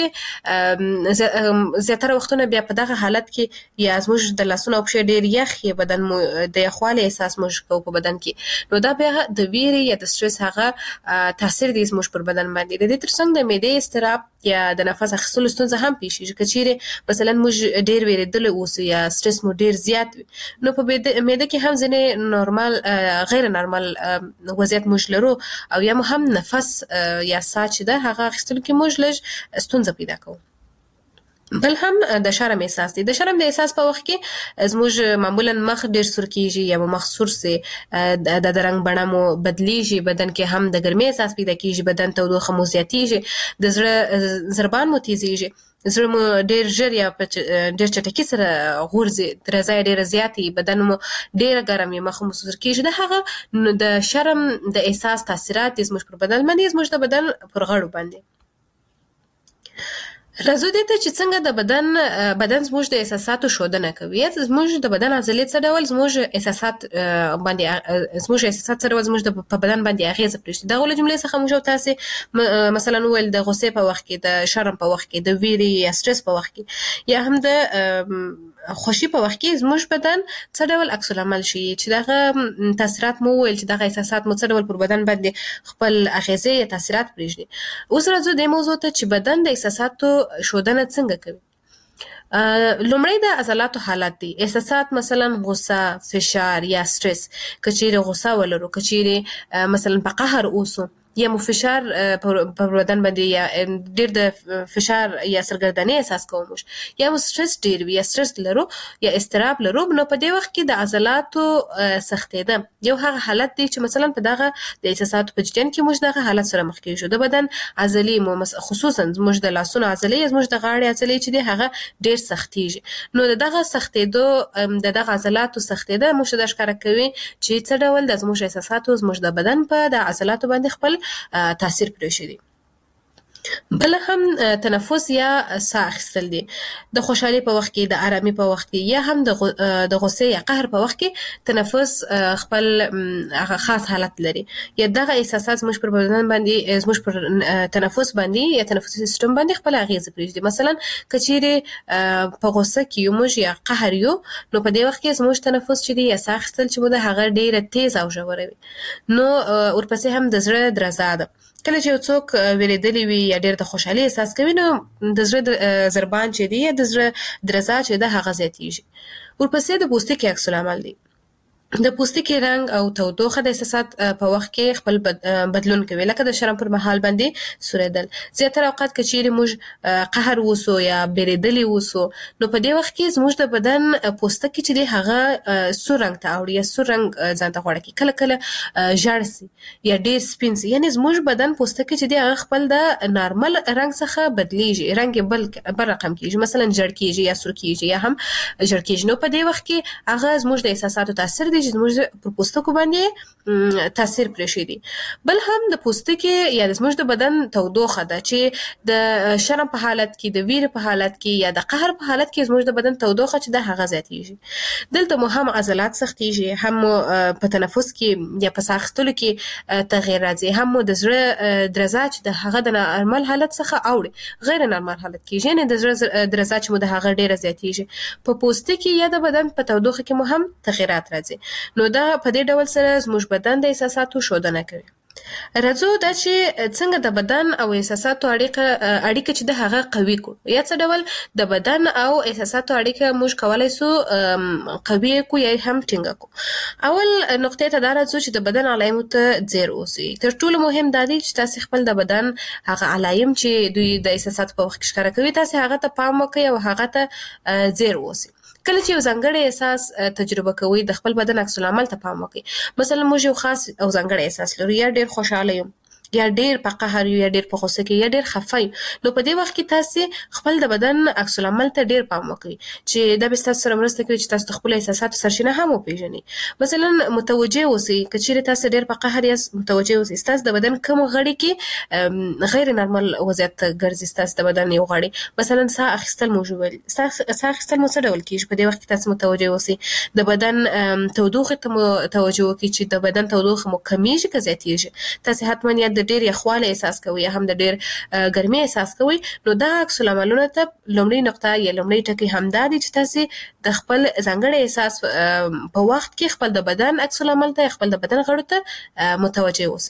کچېری زیاتره وختونه بیا په دغه حالت کې یا زموږ د لاسونو پښې ډیر یخ یا بدن مو د یخوالی احساس مو کو په بدن کې نو دا بیا د ویره یا د استرس هغه تاثیر دې زموږ پر بدن باندې. د دې ترڅنګ د معدې استراب یا د نفس اخیستلو ستونزه هم پیښیږي. کچېری مثلا موږ ډیر ویریدل اوسو یا سټرس مو ډیر زیات وي نو په معده کې هم ځینې نورمال غیر نورمال وضعیت موږ لرو او یا هم نفس یا ساه چې ده هغه اخیستلو کې موږ لږ ستونزه پیدا کوو. بل هم د شرم احساس دی. د شرم د احساس په وخت کې زموږ معمولا مخ ډیر سور کیږي یا مخ سور سي، د رنگ بڼه مو بدلیږي، بدن کې هم د ګرمۍ احساس پیدا کیږي، بدن تودوخه مو زیاتیږي، د زړه ضربان مو تیزیږي. زړه مو ډیر ژر یا ډیر چټکي سره غورځي، درزه ډیره زیاتې، بدن مو ډیره ګرم وي، مخ مو سور کېږي. د هغه نو د شرم د احساس تاثیرات دي زموږ پر بدن باندې، زموږ د بدن پر غړو باندې. راځو دې ته چې څنګه د بدن بدن زموږ د احساساتو ښودنه کوي. زموږ د بدن عضلې څه ډول زموږ احساسات باندې زموږ احساسات څه ډول زموږ د په بدن باندې اغیزه پرېږدي. دغه له جملې څخه موږ تاسې مثلا وویل د غصې په وخت کې، د شرم په وخت کې، د ویرې یا سټرس په وخت کې، یا هم د خوشي په وخت کې زموږ بدن څه ډول عکس العمل شي، چې دغه تاثیرات مو وویل چې دغه احساسات مو څه ډول پر بدن باندې خپل اغیزې یا تاثیرات پرېږدي. اوس راځو دې موضوع ته چې بدن د احساساتو ښودنه څنګه کوي. لومړی د عضلاتو حالت دی. احساسات مثلا غصه، فشار یا سټرس. که چیرې غصه ولرو، که چیرې مثلا په قهر اوسو، یا مو فشار په بدن باندې یا ډیر د فشار یا سرګردانۍ احساس کوو، یا مو سټرس ډیر وي یا سټرس لرو یا اضطراب لرو، نو په دې وخت کې د عضلاتو سختېده یو هغه حالت دی چې مثلا په دغه د احساساتو په جریان کې موږ دغه حالت سره مخ کېږو. د بدن عضلې مو خصوصا زموږ د لاسونو عضلې، زموږ د غاړې عضلې چې دی هغه ډیر سختېږي. نو دغه سختېدو د دغه عضلاتو سختېده موږ ته دا ښکاره کوي چې څه ډول د زموږ احساساتو زموږ د بدن په د عضلاتو باندې خپل تاثیر پرېښودي. بل هم تنفس یا ساه اخیستل دي. د خوشحالۍ په وخت کې، د آرامۍ په وخت کې، یا هم د غصې یا قهر په وخت کې تنفس خپل هغه خاص حالت لري. یا دغه احساسات زموږ پر بدن باندې، زموږ پر تنفس باندې یا تنفسي سیستم باندې خپل اغیزه پرېږدي. مثلا که چیرې په غصه کې یو موږ یا قهر یو، نو په دې وخت کې زموږ تنفس چې دی یا ساه اخیستل چې مو د هغه ډیره تیز او ژوره وي. نو ورپسې هم د زړه درزا ده. کله چې یو څوک ویریدلی وي یا ډېر د خوشحالۍ احساس کوي، نو د زړه ضربان چې دی یا د زړه درزا چې ده هغه زیاتېږي. ورپسې د پوستکي عکس العمل دی. د پوستکي رنګ او تودوخه د احساسات په وخت کې خپل بدلون کوي، لکه د شرم پر مهال باندې سوریدل. زیاتره اوقات که چیرې موږ قهر وسو یا بیریدلی وسو، نو په دې وخت کې زموږ د بدن پوستکي چې دی هغه سور رنګ ته اوړي یا سور رنګ ځان ته غوړه کوي، کله کله ژړ سي یا ډېر سپین سي. یعنې زموږ بدن پوستکي چې دی هغه خپل د نارمل رنګ څخه بدلیږي، رنګ یې بل بل رقم کېږي، مثلا ژړ کېږي یا سور کېږي یا هم ژړ کېږي. نو په دې وخت کې هغه زموږ د احساساتو تاثیر دی چې زموږ پر پوستکو باندې تاثیر پرېښودي. بل هم د پوستکي یا زموږ د بدن تودوخه ده، چې د شرم په حالت کې، د ویرې په حالت کې یا د قهر په حالت کې زموږ د بدن تودوخه چې ده هغه زیاتېږي. دلته مو هم عضلات سختېږي، هم په تنفس کې یا په ساه اخیستلو کې تغیر راځي، هم مو د زړه درزا چې د هغه د نارمل حالت څخه اوړي غیر نارمل حالت کېږي، یعنې د زړه درزا چې مو د هغه ډېره زیاتېږي. په پوستکي یا د بدن په تودوخه کې مو هم تغیرات راځي. نو دا په دې ډول سره زموږ بدن د احساساتو ښودنه کوي. راځو دا چې څنګه د بدن او احساساتو اړیکه اړیکه چې د هغه قوي کو، یا څه ډول د بدن او احساساتو اړیکه موږ کولای سو قوي کو یا هم ټینګه کو. اول نقطې ته دا راځو چې د بدن علایمو ته ځیر اوسئ. تر ټولو مهم دا دی چې تاسې خپل د بدن هغه علایم چې دوی د احساساتو په وخت کې ښکاره کوي، تاسې هغه ته پام وکړئ او هغه ته ځیر اوسئ. کله چې یو ځانګړی احساس تجربه کوئ، د خپل بدن عکس العمل ته پام وکړئ. مثلا موږ یو خاص او ځانګړی احساس لرو، یا ډېر خوشحاله یم، یا ډېر په قهر یو، یا ډېر په غوسه کې، یا ډېر خفه یو. نو په دې وخت کې تاسې خپل د بدن عکس العمل ته ډېر پام وکړئ، چې دا به ستاسو سره مرسته کوي چې تاسو د خپلو احساساتو سرچینه هم وپېژنئ. مثلا متوجه اوسئ، که چیرې تاسو ډېر په قهر یاست، متوجه اوسئ ستاسو د بدن کوم غړي کې غیر نارمل وضعیت ته ګرځي. ستاسو د بدن یو غړی مثلا ساه اخیستل موږ وویل، ساه اخیستل مو څه ډول کېږي، په دې وخت کې تاسو متوجه اوسئ. د بدن تودوخې ته مو توجه وکړئ، چې د بدن تودوخه مو کمیږي که زیاتېږي. تاسې حتما یا د ډېر یخوالی احساس کوئ یا هم د ډېر ګرمۍ احساس کوئ، نو دا عکس العملونه ته لومړۍ نقطه یا لومړۍ ټکی همدا دی چې تاسې د خپل ځانګړي احساس په وخت کې خپل د بدن عکس العمل ته، خپل د بدن غړو ته متوجه اوسئ.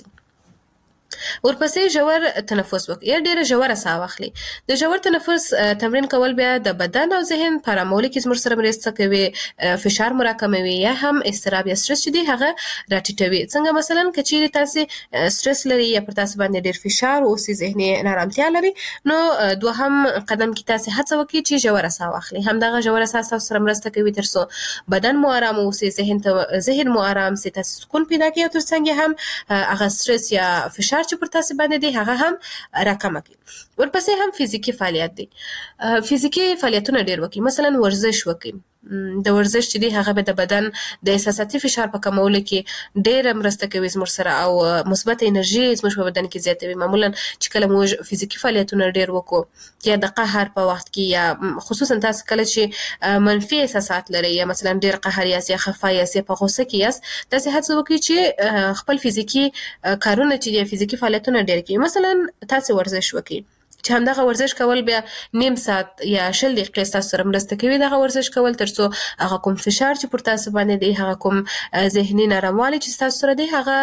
ورپسې ژور تنفس وکړئ یا ډېره ژوره ساه واخلئ. د ژور تنفس تمرین کول بیا د بدن او ذهن په ارامولو کې زموږ سره مرسته کوي، فشار مو راکموي یا هم اضطراب یا سټرس چې دی هغه راټیټوي. څنګه مثلا که چیرې تاسې سټرس لري یا پر تاسو باندې ډېر فشار اوسي، ذهني نارامتیا لري، نو دوهم قدم کې تاسې هڅه وکړئ چې ژوره ساه واخلئ. همدغه ژوره ساه تاسو سره مرسته کوي تر څو بدن مو ارام اوسي، ذهن ته ذهن مو ارام سي، تاسو سکون پیدا کړئ، او تر څنګ هم هغه سټرس یا فشار فشار چې پر تاسو باندې دی هغه هم راکم کړي. ورپسې هم فزیکی فعالیت دی. فزیکی فعالیتونه ډیر وکړي، مثلا ورزش وکړي. د ورزش چې دی هغه به د بدن د احساساتي فشار په کمولو کې ډېره مرسته کوي زموږ سره او مثبت انرژي زموږ په بدن کې زیاتوي. معمولا چې کله موږ فزیکي فعالیتونه ډېر وکړو یا د قهر په وخت کې یا خصوصا تاسو کله چې منفي احساسات لرئ یا مثلا ډېر قهر یاست یا خفه یاست یا په غوسه کې یاست، تاسو هڅه وکړئ چې خپل فزیکي کارونه چې دی فزیکي فعالیتونه ډېر کړئ. مثلا تاسو ورزش وکړئ چې همدغه ورزش کول بیا نیم ساعت یا شل دقیقې تاسو سره مرسته کوي دغه ورزش کول، ترڅو هغه کوم فشار چې پر تاسو باندې دی، هغه کوم ذهني نرموالی چې تاسو سره دی، هغه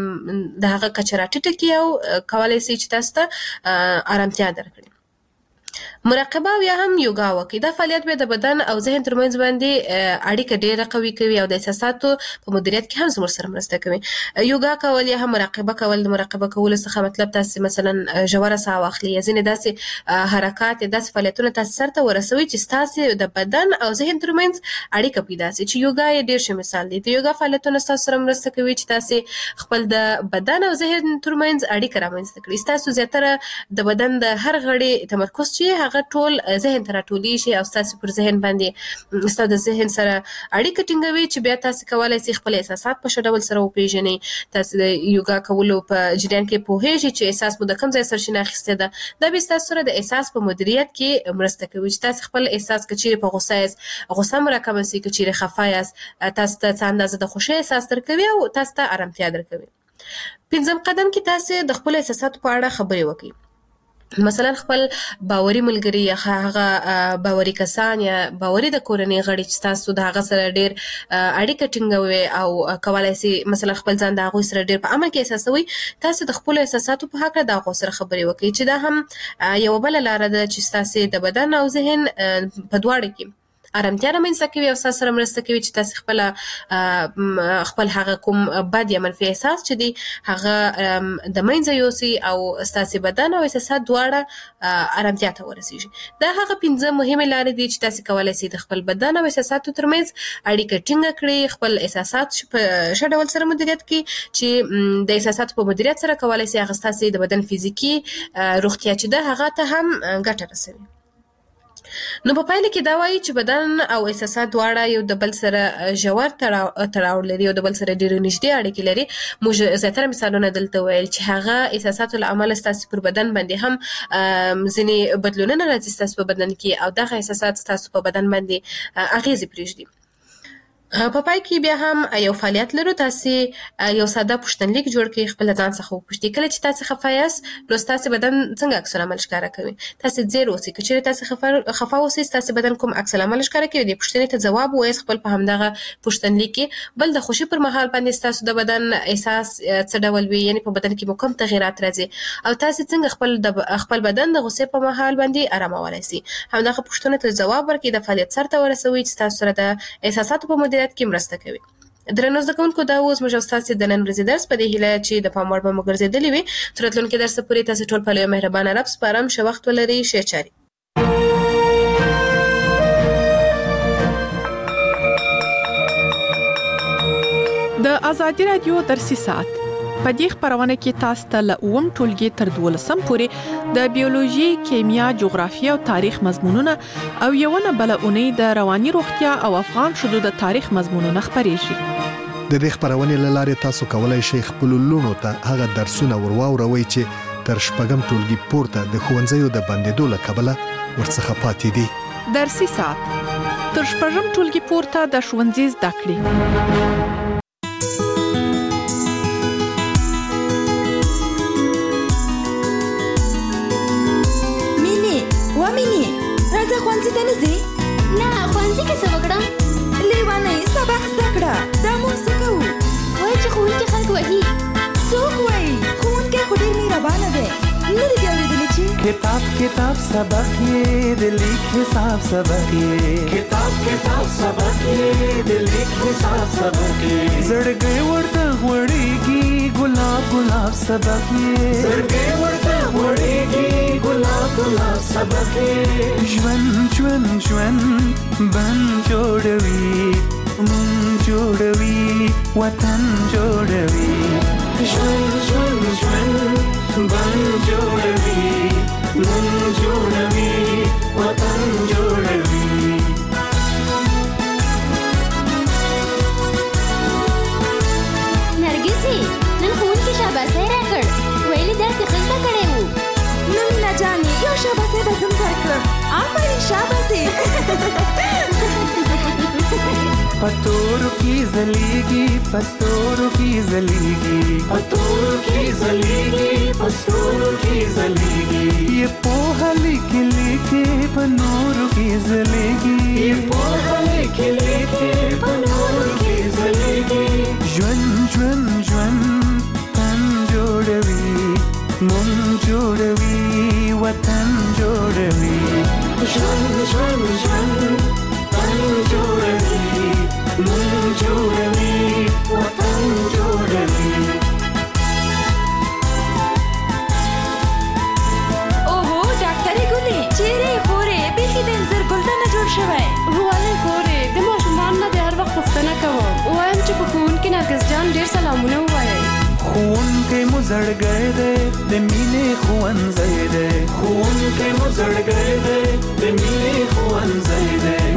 د هغه کچه راټیټه کړي او کولی شي چې تاسو ته آرامتیا درکړي. مراقبه یا هم یوګا وکړي. دا فعالیت به د بدن او ذهن ترمنځ باندې اړیکه ډیره قوي کوي او د احساساتو په مدیریت کې هم زموږ سره مرسته کوي. یوګا کول یا هم مراقبه کول، د مراقبه کولو څخه مطلب تاسو مثلا ژوره ساه واخلي یا ځینې داسې حرکات یا داسې فعالیتونه تاسو سره ورسوي چې تاسو د بدن او ذهن ترمنځ اړیکه پیدا شي. چې یوګا یې ډیر ښه مثال دی. د یوګا فعالیتونه تاسو سره مرسته کوي چې تاسو خپل د بدن او ذهن ترمنځ اړیکه رامنځته کړئ. تاسو زیاتره د بدن د هر غړي تمرکز چې هغه ټول ذهن ته راټولي شي او تاسو پر ذهن باندې تاسو د ذهن سره اړیکه ټینګوي چې بیا تاسو کولای شئ خپل احساسات په ښه ډول سره وپیژنئ. تاسو د یوګا کولو په جریان کې پوهیږئ چې احساس مو د کوم ځای سرچینه اخیستې ده. دا به تاسو سره د احساس په مدیریت کې مرسته کوي چې تاسو خپل احساس کچېرې په غوسه یاست، غوسه مو راکمه شي، کچېرې خفه یاست، تاسو ته څه اندازه د خوښۍ احساس درکوي او تاسو ته آرامتیا درکوي. پنځم قدم کې تاسو د خپل احساساتو په اړه خبرې وکړئ. مثلا خپل باوري ملګری یا هغه باوري کسان یا باوري د کورنۍ غړي چې تاسو د هغه سره ډیر اړیکه ټینګوي او کولای شي مثلا خپل ځان د هغه سره ډیر په عمل کې احساسوي، تاسو د خپل احساساتو په حق د هغه سره خبرې وکړئ چې دا هم یو بل لار ده چې تاسو د بدن او ذهن په دواړو کې آرامتیا رامنځته کوي او تاسو سره مرسته کوي چې تاسو خپل خپل هغه کوم بد یا منفي احساس چې دی هغه د منځه یوسي او تاسو بدن او احساسات دواړه آرامتیا ته ورسیږي. دا هغه پنځه مهمه لارې دي چې تاسو کولای شئ د خپل بدن او احساساتو ترمنځ اړیکه ټینګه کړئ، خپل احساسات په ښه ډول سره مدیریت کړئ چې د احساساتو په مدیریت سره کولای شئ هغه تاسو د بدن فزیکی روغتیا چې ده هغه ته هم ګټه رسوي. نو په پایله کې دا وایي چې بدن او احساسات دواړه یو د بل سره ژور تړاو لري او د بل سره ډېرې نږدې اړیکې لري. موږ زیاتره مثالونه دلته ویل چې هغه احساساتو له امله ستاسو پر بدن باندې هم ځینې بدلونونه راځي ستاسو په بدن کې او دغه احساسات ستاسو په بدن باندې اغېزې پرېږدي. په پای کې بیا هم یو فعالیت لرو. تاسو یو ساده پوښتنلیک جوړ کړئ، خپل ځان څخه وپوښتئ کله چې تاسو خفه یاست نو تاسو بدن څنګه عکس العمل ښکاره کوي. تاسو ځیر اوسئ، که چېرې تاسو خفه خفه اوسئ تاسو بدن کوم عکس العمل ښکاره کوي. د پوښتنې ته ځواب ووایئ خپل په همدغه پوښتنلیک کې. بل د خوښۍ پر مهال باندې تاسو د بدن احساس څه ډول وي، یعنی په بدن کې مو کوم تغیرات راځي او تاسو څنګه خپل د خپل بدن د غوسې په مهال باندې آرامولی شئ. همدغه پوښتنو ته ځواب ورکړئ، د فعالیت سرته ورسوئ چې تاسو سره د احساساتو په مدیریت کې مرسته کوي. درنو زده کوونکو، دا اوس موږ ستاسو د نن ورځې درس په دې هیله چې د پام وړ به مو ګرځېدلی وي. تر راتلونکي درسه پورې تاسو ټول په لوی مهربانه رب سپارم. ښه وخت ولرئ، ښې چارې. د ازادي رادیو درسي ساعت په دې خبرونه کې تاسو ته له اووم ټولګي تر دولسم پورې د بیولوژي، کیمیا، جغرافیه او تاریخ مضمونونه او یو نه بل اونۍ د رواني روغتیا او افغان شذو د تاریخ مضمونونه خبرېږي. د دې خبرونې له لارې تاسو کولای شئ خپل لونو ته هغه درسونه ورواوروئ چې تر شپږم ټولګي پورته د ښوونځیو د بندېدو له کبله ورڅخه پاتې دي. درسي ساعت تر شپږم ټولګي پورته د ښوونځي زده کړې. راځه ښوونځي ته نه ځې؟ نه، ښوونځي کې څه وکړم؟ لیونۍ، سبق زده کړه. دا موږ څه کوو؟ وایي چې ښوونکي خلک وهي. څوک وایي؟ ښوونکی خو ډېر مهربانه دی. نه دې دې اورېدلي چې کتاب کتاب سبق یې د لیک حساب سبق یې کتاب کتاب سبق یې د لیک حساب سبق یې زړګی ورته غوړېږي ګلاب ګلاب سبق یې زړګی ورته غوړېږي ګلاب ګلاب سبق یې ژوند ژوند ژوند بند جوړوي مونږ جوړوي وطن جوړوي ژوند ژوند ژوند بن جوړوي نن جوړوي وطن جوړوي نرګسي نن ښوونکي شاباسي راکړ ویلي درس یې ښه زده کړی وو نو مینا جانې یو شاباسي به زم درکړم آفرین شاباسي پتورو کی زلیگی پستورو کی زلیگی پتورو کی زلیگی پستورو کی زلیگی یہ پوها لکھ لکھے پنورو کی زلیگی یہ پوها لکھ لکھے پنورو کی زلیگی ژوند ژوند ژوند تن جوړوي مون جوړوي وطن جوړوي ژوند ژوند ژوند تن جوړوي مون جوړوي وطن جوړوي اوهو ډاکټرې ګلې چیرې خورې بیخي د انځر ګلدانه جوړ شوی ولې خورې د ماشومان نه د هر وخت پوښتنه کوم وایم چې په ښوونکي نرګس جان ډېر سلامونه ووایئ ښوونکی مو زړګی دی د مینې ښوونځی دی ښوونکی مو زړګی دی د مینې ښوونځی دی